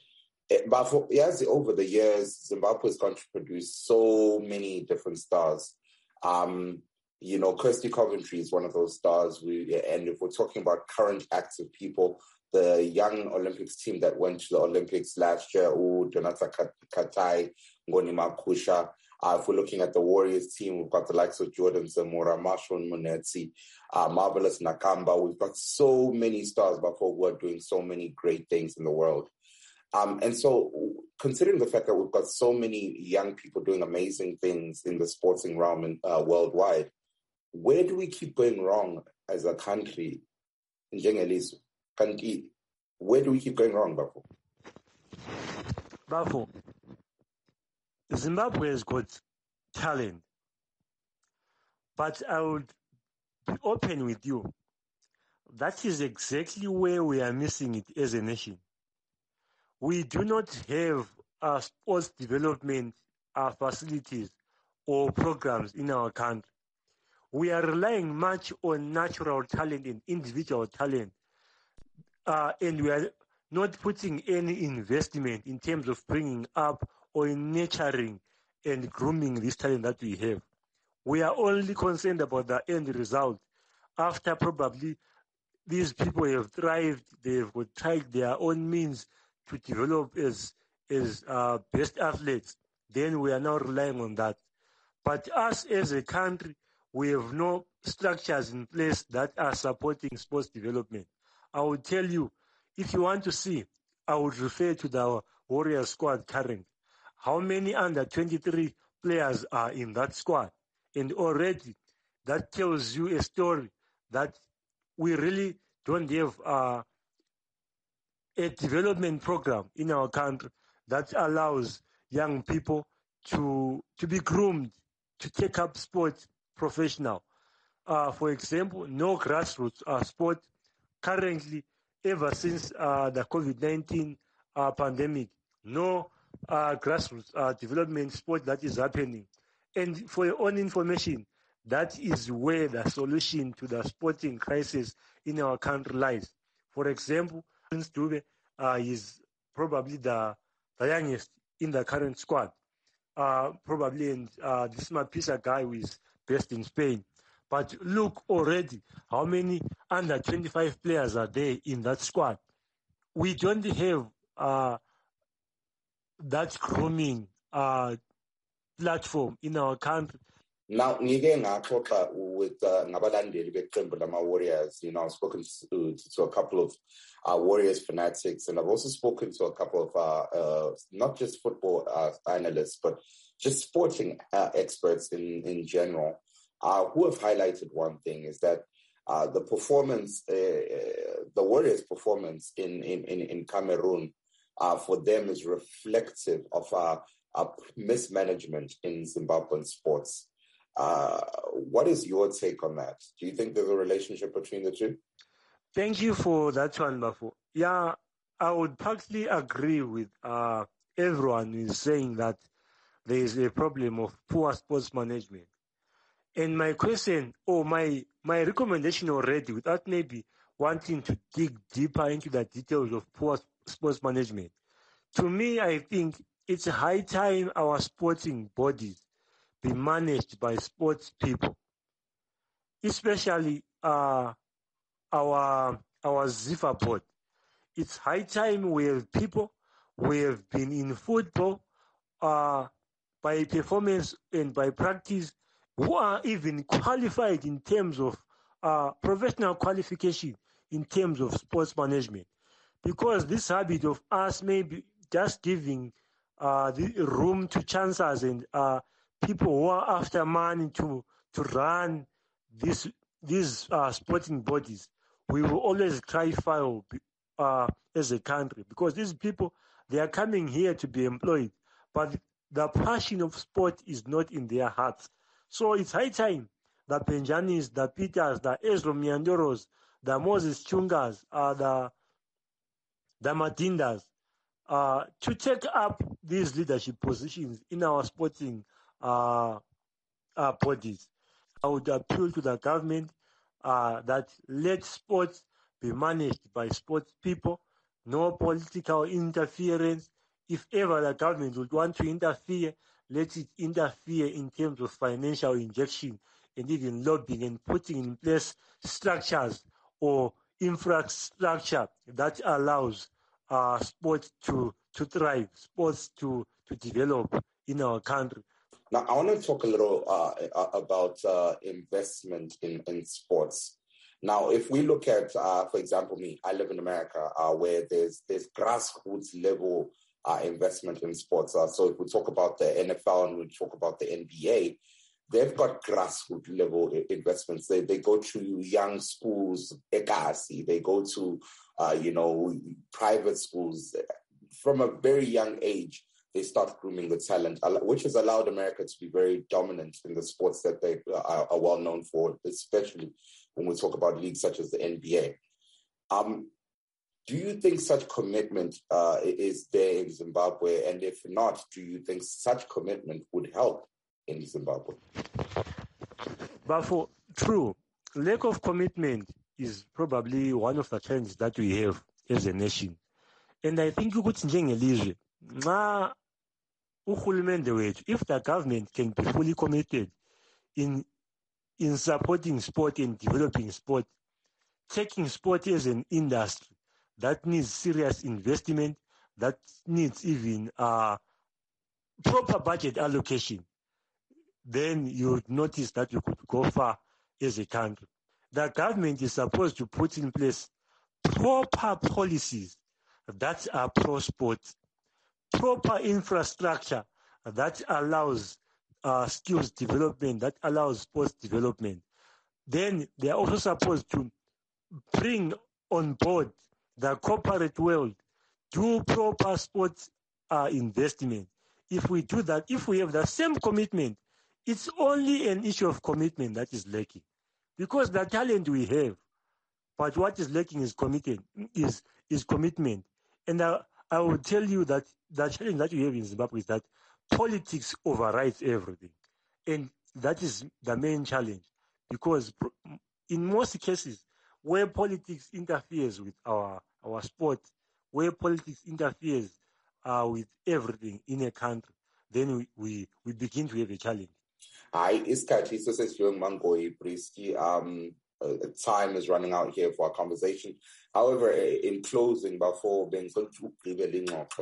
But for, yes, over the years, Zimbabwe has gone to produce so many different stars. Um, you know, Kirsty Coventry is one of those stars. We, and if we're talking about current active people, the young Olympics team that went to the Olympics last year, ooh, Donata Katai, Ngoni Makusha. Uh, if we're looking at the Warriors team, we've got the likes of Jordan Zamora, Marshall Munetsi, uh, Marvelous Nakamba. We've got so many stars before who are doing so many great things in the world. Um, and so, considering the fact that we've got so many young people doing amazing things in the sporting realm and uh, worldwide, where do we keep going wrong as a country? Where do we keep going wrong, Bafo? Bafo, Zimbabwe has got talent, but I would be open with you. That is exactly where we are missing it as a nation. We do not have uh, sports development uh, facilities or programs in our country. We are relying much on natural talent and individual talent, uh, and we are not putting any investment in terms of bringing up or in nurturing and grooming this talent that we have. We are only concerned about the end result after probably these people have thrived, they've tried their own means to develop as as uh, best athletes. Then we are now relying on that. But us as a country, we have no structures in place that are supporting sports development. I would tell you, if you want to see, I would refer to the Warrior squad current. How many under twenty-three players are in that squad? And already that tells you a story that we really don't have uh, a development program in our country that allows young people to to be groomed to take up sports professional. Uh, for example, no grassroots uh, sport currently ever since uh, the COVID nineteen uh, pandemic. No uh, grassroots uh, development sport that is happening. And for your own information, that is where the solution to the sporting crisis in our country lies. For example, Prince Dube uh, is probably the, the youngest in the current squad. Uh, probably, and uh, this Mapisa guy who is based in Spain. But look already how many under twenty-five players are there in that squad. We don't have uh, that grooming uh, platform in our country. Now, ngike ngaxoxa with uh, ngabalandeli beqembu lama Warriors. You know, I've spoken to, to a couple of uh, Warriors fanatics, and I've also spoken to a couple of uh, uh, not just football uh, analysts, but just sporting uh, experts in in general, uh, who have highlighted one thing is that uh, the performance, uh, the Warriors' performance in in in, in Cameroon, uh, for them is reflective of uh, a mismanagement in Zimbabwean sports. Uh, what is your take on that? Do you think there's a relationship between the two? Thank you for that one, Bafo. Yeah, I would partly agree with uh, everyone who is saying that there is a problem of poor sports management. And my question, or my, my recommendation already, without maybe wanting to dig deeper into the details of poor sports management, to me, I think it's high time our sporting bodies be managed by sports people, especially uh, our our Zifa board. It's high time we have people who have been in football uh, by performance and by practice, who are even qualified in terms of uh, professional qualification in terms of sports management. Because this habit of us maybe just giving uh, the room to chancers and uh, people who are after money to to run this, these uh, sporting bodies, we will always cry foul uh, as a country, because these people, they are coming here to be employed, but the passion of sport is not in their hearts. So it's high time the Benjanis, the Peters, the Ezro Miandoros, the Moses Chungas, uh, the, the Matindas, uh, to take up these leadership positions in our sporting uh, uh, bodies. I would appeal to the government uh, that let sports be managed by sports people, no political interference. If ever the government would want to interfere, let it interfere in terms of financial injection and even lobbying and putting in place structures or infrastructure that allows uh, sports to, to thrive, sports to, to develop in our country. Now, I want to talk a little uh, about uh, investment in, in sports. Now, if we look at, uh, for example, me, I live in America, uh, where there's there's grassroots level uh, investment in sports. Uh, so if we talk about the N F L and we talk about the N B A, they've got grassroots level investments. They they go to young schools, ekasi. They go to, uh, you know, private schools from a very young age. They start grooming the talent, which has allowed America to be very dominant in the sports that they are, are well known for, especially when we talk about leagues such as the N B A. Um, do you think such commitment uh, is there in Zimbabwe? And if not, do you think such commitment would help in Zimbabwe? But for true, lack of commitment is probably one of the challenges that we have as a nation. And I think ukuthi njengelizwe nxa uhulumende wethu, if the government can be fully committed in in supporting sport and developing sport, taking sport as an industry that needs serious investment, that needs even uh, proper budget allocation, then you would notice that you could go far as a country. The government is supposed to put in place proper policies that are pro-sport, proper infrastructure that allows uh, skills development, that allows sports development. Then they are also supposed to bring on board the corporate world, do proper sports uh, investment. If we do that, if we have the same commitment, it's only an issue of commitment that is lacking. Because the talent we have, but what is lacking is committed, is, is commitment. And I, I will tell you that the challenge that we have in Zimbabwe is that politics overrides everything. And that is the main challenge. Because in most cases, where politics interferes with our, our sport, where politics interferes uh, with everything in a country, then we, we, we begin to have a challenge. Hi, isikhathi sesesiwe Mangoyi Briski. Um, uh, time is running out here for our conversation. However, in closing, before being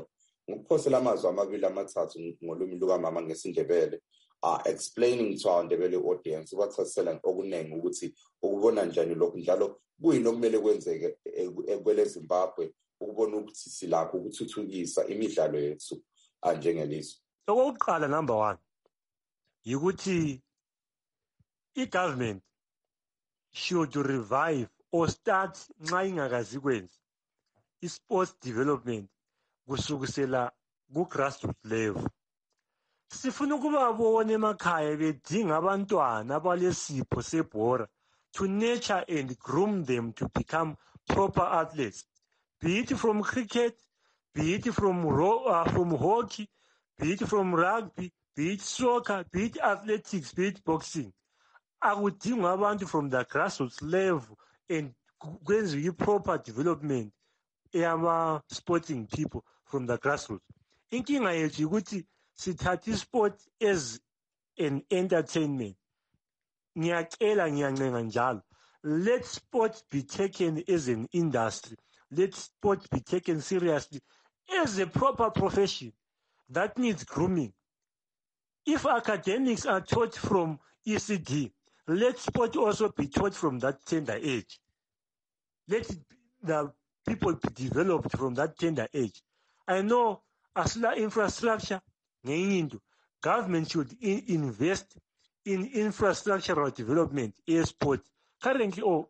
Ukuphosela amazwi amabili amathathu ngolumi lukamama ngesindebele, uh, explaining to our Ndebele audience ubathasisela okuningi ukuthi ukubona njani lokhu njalo kuyini okumele kwenzeke ekwele Zimbabwe ukubona ukuthi silakho ukuthuthukisa imidlalo yethu njengelizwe. Okokuqala, number one, yikuthi i-government should revive or start nxa ingakazi kwenza i-sports development kusukisela ku-grassroots level. Sifuna ukubabona emakhaya bedinga abantwana abalesipho sebhora to nurture and groom them to become proper athletes, be it from cricket, be it from, uh, from hockey, be it from rugby, be it soccer, be it athletics, be it boxing. Akudingwa abantu from the grassroots level and kwenziwe proper development eyama sporting people from the grassroots. Inkinga yethu ukuthi sithatha sport as an entertainment. Ngiyacela ngiyancenga njalo. Let sport be taken as an industry. Let sport be taken seriously as a proper profession that needs grooming. If academics are taught from E C D, let sport also be taught from that tender age. Let the people be developed from that tender age. I know asla infrastructure, government should in invest in infrastructural development in sport. Currently, oh,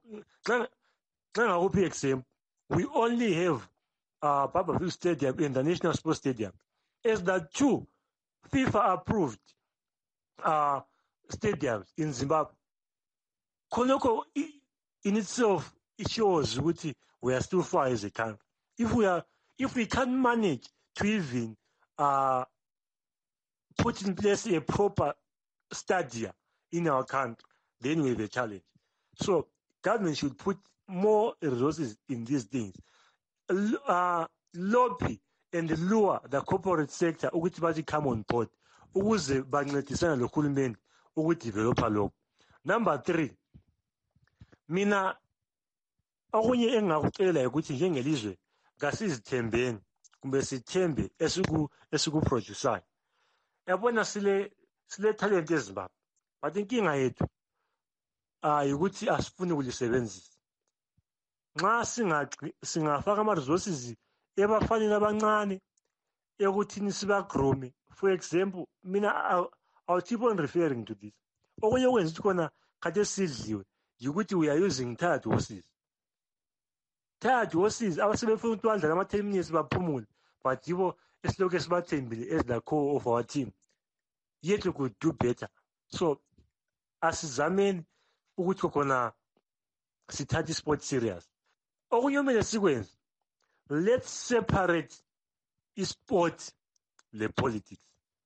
example, we only have uh, Babaville Stadium and the National Sports Stadium as the two FIFA approved uh, stadiums in Zimbabwe. Konoko in itself, it shows that we are still far as a country. If we are, if we can't manage to even uh, put in place a proper stadium in our country, then we have a challenge. So government should put more resources in these things. Uh, lobby and lure the corporate sector ukuthi bathi come on board ukuze bancedisana lohulumeni ukudevelopa lokho. Number three, mina okunye engakucela ukuthi njengelizwe ngasizithembeni kumbe sithembe esiku esikuproduceayo. Yabona sile sile talent eZimbabwe, but inkinga yethu ah ukuthi asifuni ukulisebenzisa. Nxa singa singafaka ama resources ebafanele abancane ekuthini sibagroome. For example, mina I'll, I'll keep on referring to this. Okunye kwenza ukuthi khona kade sidliwe yikuthi we are using tired horses. Tired horses abasebefuna ukuthi badlale ama ten minutes baphumule, but yibo esilokhu esibathembile as the core of our team. Yet we could do better. So asizameni ukuthi khona sithathe sport serious. Okunye kumele sikwenze, let's separate sport le politics.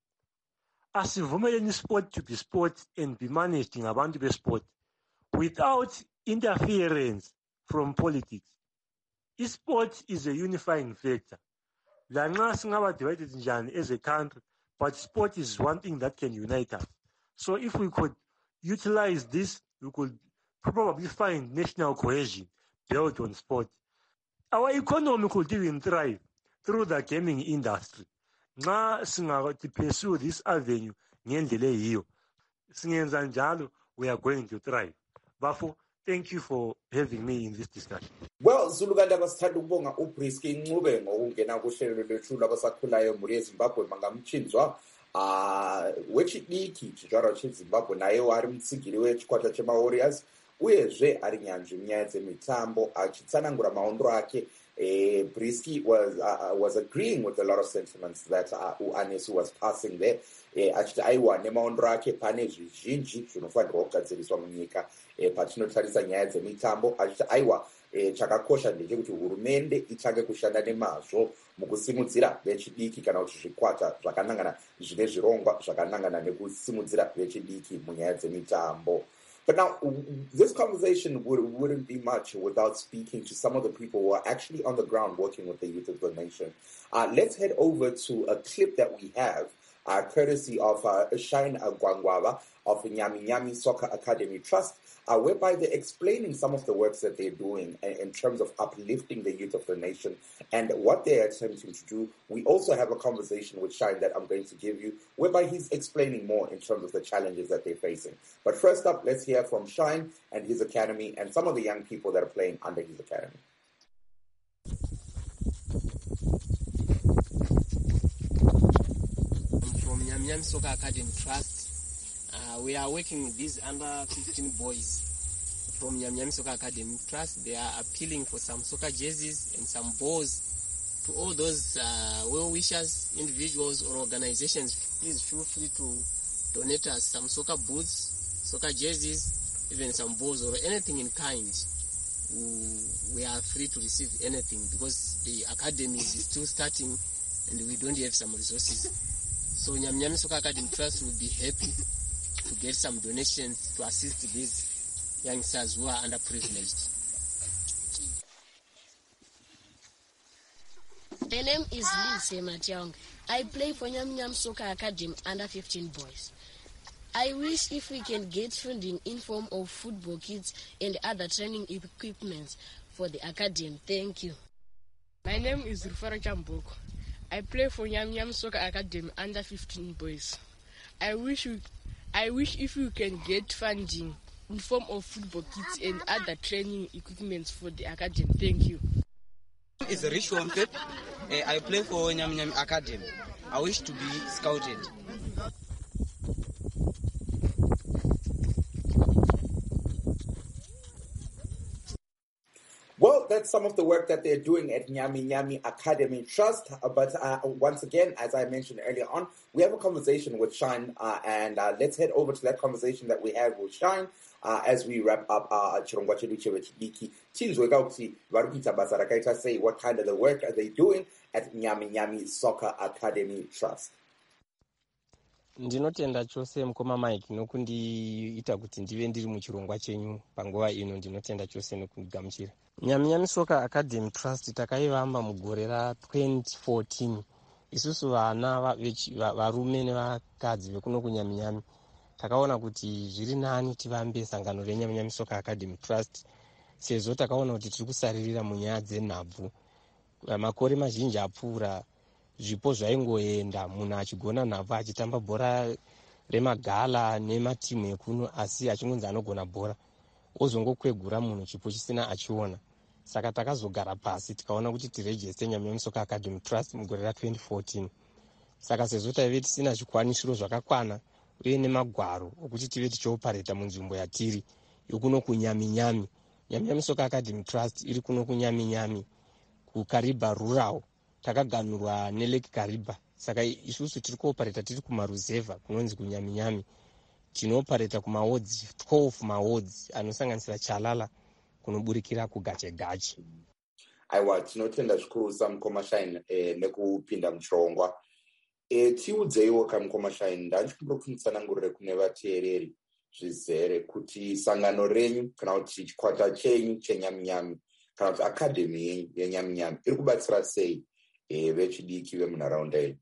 Asivumeleni sport to be sport and be managed ngabantu be sport without interference from politics. Sport is a unifying factor. Lanxa singaba divided njani as a country, but sport is one thing that can unite us. So if we could utilize this, we could probably find national cohesion built on sport. Our economy could even thrive through the gaming industry. Nxa singathi pursue this avenue ngendlela eyiyo, singenza njalo, we are going to thrive. Bafo, thank you for having me in this discussion. Well, Zulu kanti abasithanda ukubonga uBrisky Ncube ngokungena kuhlelo lwethu labasakhulayo muri eZimbabwe mangamchinzwa ah wechidiki chijwaro cheZimbabwe naye wari mutsigiri wechikwata chemaWarriors uyezve ari nyanzvi munyaya dzemitambo achitsanangura maondro ake. Uh, Brisky was uh, was agreeing with a lot of sentiments that uh, Anesu was passing there. Achiti aiwa nemaondro ake pane zvizhinji zvinofanirwa kugadziriswa munyika patinotarisa nyaya dzemitambo. Achiti aiwa chakakosha ndechekuti hurumende ichange kushanda nemazvo mukusimudzira vechidiki kana kuti zvikwata zvakanangana zvine zvirongwa zvakanangana nekusimudzira vechidiki munyaya dzemitambo. But now, this conversation would, wouldn't be much without speaking to some of the people who are actually on the ground working with the youth of the nation. Uh, let's head over to a clip that we have uh, courtesy of uh, Shine Gwangwaba of Nyami Nyami Soccer Academy Trust, uh, whereby they're explaining some of the works that they're doing in, in terms of uplifting the youth of the nation and what they're attempting to do. We also have a conversation with Shine that I'm going to give you, whereby he's explaining more in terms of the challenges that they're facing. But first up, let's hear from Shine and his academy and some of the young people that are playing under his academy. I'm from Nyami Nyami Soccer Academy Trust. Uh, we are working with these under fifteen boys from Nyami Nyami Soccer Academy Trust. They are appealing for some soccer jerseys and some balls to all those uh, well-wishers, individuals or organizations. Please feel free to donate us some soccer boots, soccer jerseys, even some balls or anything in kind. We are free to receive anything because the academy is still starting and we don't have some resources. So Nyami Nyami Soccer Academy Trust will be happy to get some donations to assist these youngsters who are underprivileged. My name is Lindsay Matiang. I play for Nyami Nyami Soccer Academy under fifteen boys. I wish if we can get funding in form of football kits and other training equipment for the academy. Thank you. My name is Rufara Chamboko. I play for Nyami Nyami Soccer Academy under fifteen boys. I wish we, I wish if we can get funding in form of football kits and other training equipment for the academy. Thank you. It's Rich Womfet. Uh, I play for Nyami Nyami Academy. I wish to be scouted. Well, that's some of the work that they're doing at Nyami Nyami Academy Trust. Uh, but uh, once again, as I mentioned earlier on, we have a conversation with Shine, uh, and uh, let's head over to that conversation that we had with Shine uh, as we wrap up our Chirongwa Chedu Chibiki. Say what kind of the work are they doing at Nyami Nyami Soccer Academy Trust. Ndinotenda chose mukoma Mike nokundiita kuti ndive ndiri muchirongwa chenyu panguva ino. Ndinotenda chose nokundigamuchira. Nyami Nyami Soccer Academy Trust takaivamba mugore ra twenty fourteen. Isusu vana varume nevakadzi vekuno kunyami nyami takaona kuti zviri nani tivambe sangano reNyami Nyami Soccer Academy Trust sezvo takaona kuti tiri kusaririra munyaya dzenhabvu. Makore mazhinji apfuura zvipo zvaingoenda munhu achigona nhabvu achitamba bhora remagala nematimu ekuno, asi achingonzi anogona bhora ozongokwegura munhu chipo chisina achiona. Saka takazogara pasi tikaona kuti tirejeste Nyami Nyami Soccer Academy Trust mugore ra twenty fourteen. Saka sezvo taive tisina zvikwanisiro zvakakwana uye nemagwaro okuti tive tichiopareta munzvimbo yatiri yokuno kunyami nyami. Nyami Nyami Soccer Academy Trust iri kuno kunyami nyami kuKariba Rural. Takaganurwa neLake Kariba. Saka isusu tiri kuopareta tiri kumaruzevha kunonzi kunyami nyami. Tinopareta kumahodzi twelve mahodzi anosanganisira Chalala kunoburikira kugache gache. Aiwa, tinotenda zvikuru samukoma Shine eh, nekupinda muchirongwa. E, tiudzeiwo kamukoma Shine, ndachikumbopfumitsanangurire kune vateereri zvizere kuti sangano renyu kana kuti chikwata chenyu chenyami nyami kana kuti academy yenyu yenyami nyami iri kubatsira sei e, vechidiki vemunharaunda yenyu?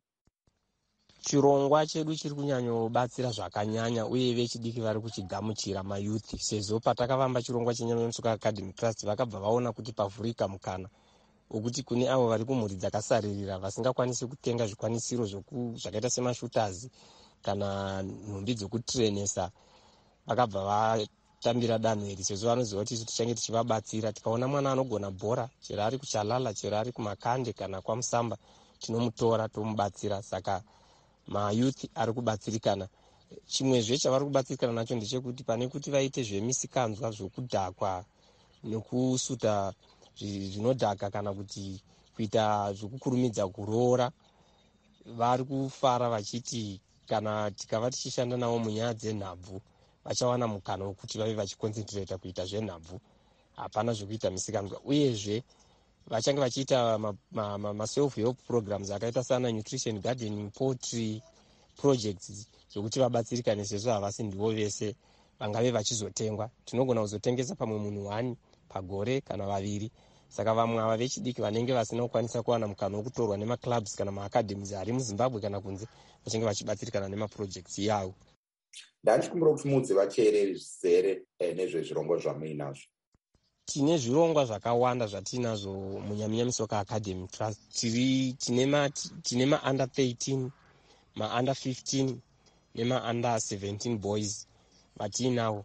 Chirongwa chedu chiri kunyanyobatsira zvakanyanya uye vechidiki vari kuchigamuchira mayuthi sezvo patakavamba chirongwa cheNyami Nyami Soccer Academy Trust vakabva vaona kuti pavhurika mukana ukuthi kune avo vari kumhuri dzakasaririra vasingakwanisi kutenga zvikwanisiro zvakaita semashutazi kana nhumbi dzokutrenesa, vakabva vatambira danho iri sezvo vanoziva kuti isu tichange tichivabatsira. Tikaona mwana anogona bhora chero ari kuChalala chero ari kuMakande kana kwaMusamba tinomutora tomubatsira. Saka mayuthi ari kubatsirikana. Chimwezve chavari kubatsirikana nacho ndechekuti pane kuti vaite zvemisikanzwa zvokudhakwa nekusuta zvinodhaka kana kuti kuita zvokukurumidza kuroora, vari kufara vachiti kana tikava tichishanda navo munyaya dzenhabvu vachawana mukana wekuti vave vachiconcentrata kuita zvenhabvu, hapana zvekuita misikanzwa. Uyezve vachange vachiita ma-self help programs akaita sana nutrition gardening, poultry projects zvokuti vabatsirikane sezvo havasi ndivo vese vangave vachizotengwa. Tinogona kuzotengesa pamwe munhu one pagore kana vaviri saka vamwe ava vechidiki vanenge vasina kukwanisa kuwana mukana wekutorwa nemaclubs kana maacademies ari muzimbabwe kana kunze vachinge vachibatsirikana nemaprojects yavo. Ndandichikumbira kuti mudzi vateereri zvizere nezvezvirongwa zvamuinazvo. Tine zvirongwa zvakawanda zvatinazvo muNyaminyami Soccer Academy Trust. Tiri tine ma tine ma under thirteen, ma under fifteen nema under seventeen boys vatinawo.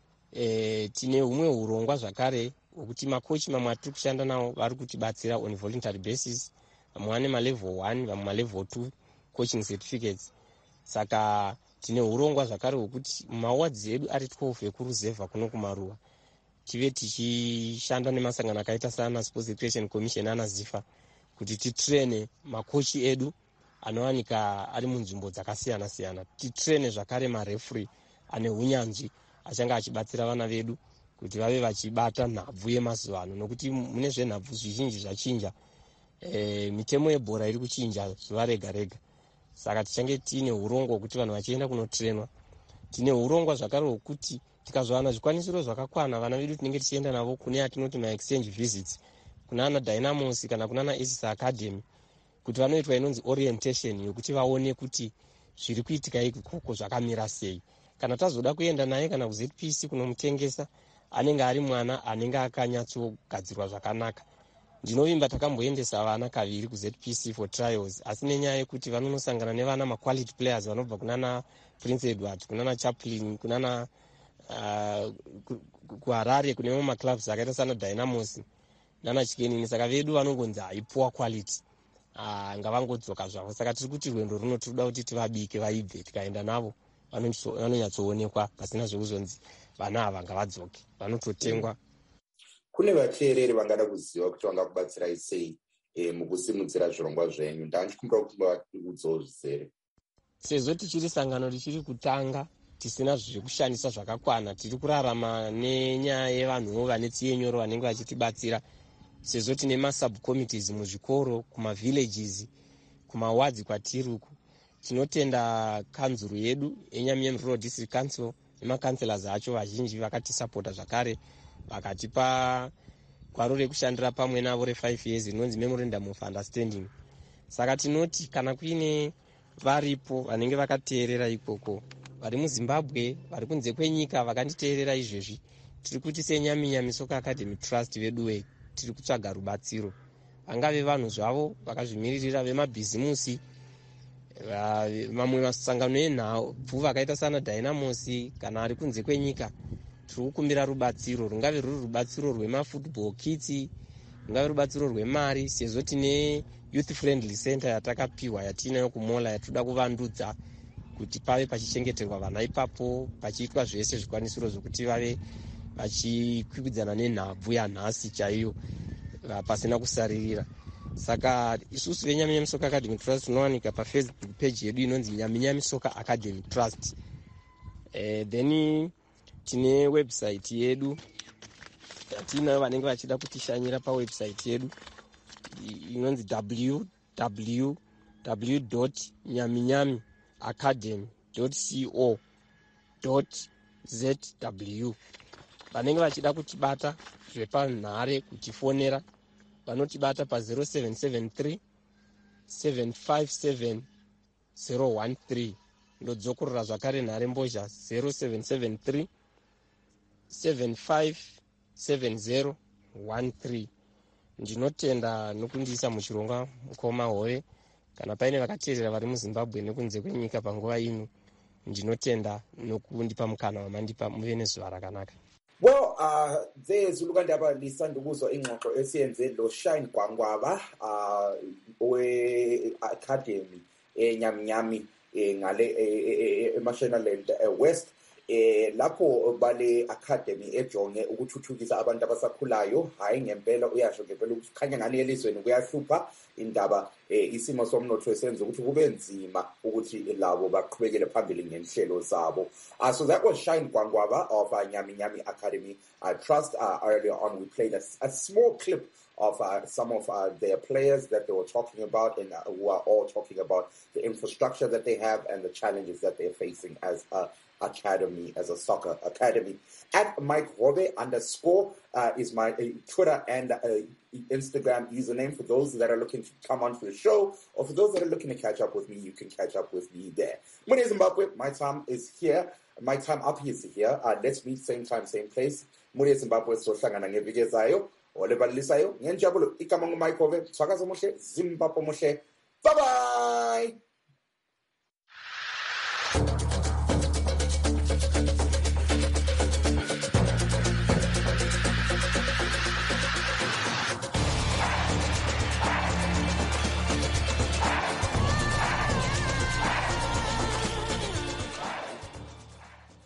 Eh tine humwe urongwa zvakare ukuthi makochi mamwe atiri kushanda nawo vari kutibatsira on voluntary basis. Vamwe vane ma level one, vamwe ma level two coaching certificates. Saka tine urongwa zvakare hwekuti mawards edu ari twelve ekuruzevha kuno kumaruwa tive tichishanda nemasangano akaita sana Sports Education Commission ana zifa kuti titraine makochi edu anowanika ari munzvimbo dzakasiyana siyana. Titraine zvakare mareferee ane hunyanzvi achanga achibatsira vana vedu kuti vave vachibata nhabvu yemazuva ano nokuti mune zvenhabvu zvizhinji zvachinja. E, mitemo yebhora iri kuchinja zuva rega rega. Saka tichange tine urongwa hwekuti vanhu vachienda kunotrainwa. Tine urongwa zvakare hwekuti tikazowana zvikwanisiro zvakakwana vana vedu tinenge tichienda navo kune atinoti ma exchange visits kuna ana Dynamos kana kuna ana Aces Academy kuti vanoitwa inonzi orientation yokuti vaone kuti zviri kuitika ikoko zvakamira sei. Kana tazoda kuenda naye kana ku Z P C kunomutengesa anenge ari mwana anenge akanyatsogadzirwa zvakanaka. Ndinovimba takamboendesa vana kaviri ku Z P C for trials asi nenyaya yekuti vanonosangana nevana ma quality players vanobva kuna na Prince Edward, kuna na Chaplin, kuna na uh, kuHarare kune mamwe maclubs akaita sana Dynamos nana Chikenini. Saka vedu vanongonzi haipuwa quality uh, ngavangodzoka zvavo. Saka tiri kuti rwendo runo tinoda kuti tivabike vaibve tikaenda navo vanonyatsoonekwa pasina zvekuzonzi vana ava ngavadzoke vanototengwa. Kune vateereri vangada kuziva kuti vangakubatsirai sei e, mukusimudzira zvirongwa zvenyu. Ndandichikumbira kuti vaudzewo zvizere. Sezvo tichiri sangano richiri kutanga tisina zvekushandisa zvakakwana, tiri kurarama nenyaya yevanhuwo vane tsiye nyoro vanenge vachitibatsira. Sezvo tine masubcommittees muzvikoro, kumavillages, kumawards kwatiri uku. Tinotenda kanzuru yedu eNyaminyami Rural District Council nemakanselors acho vazhinji vakatisapota zvakare vakatipa gwaro rekushandira pamwe navo re five years inonzi memorandum of understanding. Saka tinoti kana kuine varipo vanenge vakateerera ikoko vari muZimbabwe vari kunze kwenyika vakanditeerera izvezvi, tiri kuti seNyaminyami Soccer Academy Trust veduwe tiri kutsvaga rubatsiro. Vangave vanhu zvavo vakazvimiririra vemabhizimusi, mamwe masangano enhabvu vakaita sana Dynamos kana ari kunze kwenyika. Tiri kukumbira rubatsiro, rungave ruri rubatsiro rwemafootball kits, rungave rubatsiro rwemari, sezvo tine youth friendly center yatakapiwa yatinayo kuMola yatoda kuvandudza kuti pave pachichengeterwa vana ipapo pachiitwa zvese zvikwanisiro zvokuti vave vachikwikwidzana nenhabvu yanhasi chaiyo pasina kusaririra. Saka isusu veNyaminyami Soccer Academy Trust tunowanika paFacebook page yedu inonzi Nyaminyami Soccer Academy Trust. Eh, then tine website yedu tinayo vanenge vachida kutishanyira pawebsite yedu inonzi w w w dot nyaminyami academy dot co dot z w. Vanenge vachida kutibata zvepanhare kutifonera vanotibata pa zero seven seven three seven five seven zero one three. Ndodzokorora zvakare nhare mbozha zero seven seven three seven five seven zero one three. Ndinotenda nokundiisa muchirongwa mukoma hove kana paine vakateerera vari muZimbabwe nekunze kwenyika panguva ino. Ndinotenda nokundipa mukana wamandipa muve nezuva rakanaka. Well, uh, there's Lugandaba Lisanduzo ingxoxo esiyenze lo Shine Gwangwaba uh we Academy eNyaminyami ngale eMashonaland West. Eh lapho bale academy ejonge ukuthuthukisa abantu abasakhulayo, hayi ngempela uyasho ngempela ukukhanya ngani elizweni kuyahlupha indaba isimo somnotho esenza ukuthi kube nzima ukuthi labo baqhubekele phambili ngenhlelo zabo. Uh, so that was Shine Gwangwaba of uh, Nyaminyami Academy uh, Trust. Uh, earlier on we played a, a small clip of uh, some of uh, their players that they were talking about, and uh, who are all talking about the infrastructure that they have and the challenges that they're facing as a academy, as a soccer academy. At Mike Robe underscore uh, is my uh, Twitter and uh, Instagram username for those that are looking to come onto the show, or for those that are looking to catch up with me, you can catch up with me there. Muria Zimbabwe, my time is here. My time up is here. Uh, let's meet same time, same place. Muria Zimbabwe, so hlangana ngeviki ezayo. Olebalisayo, ngenjabulo, igama nguMike Hove, Swakaza Moshe, Zimbabwe Moshe. Bye bye.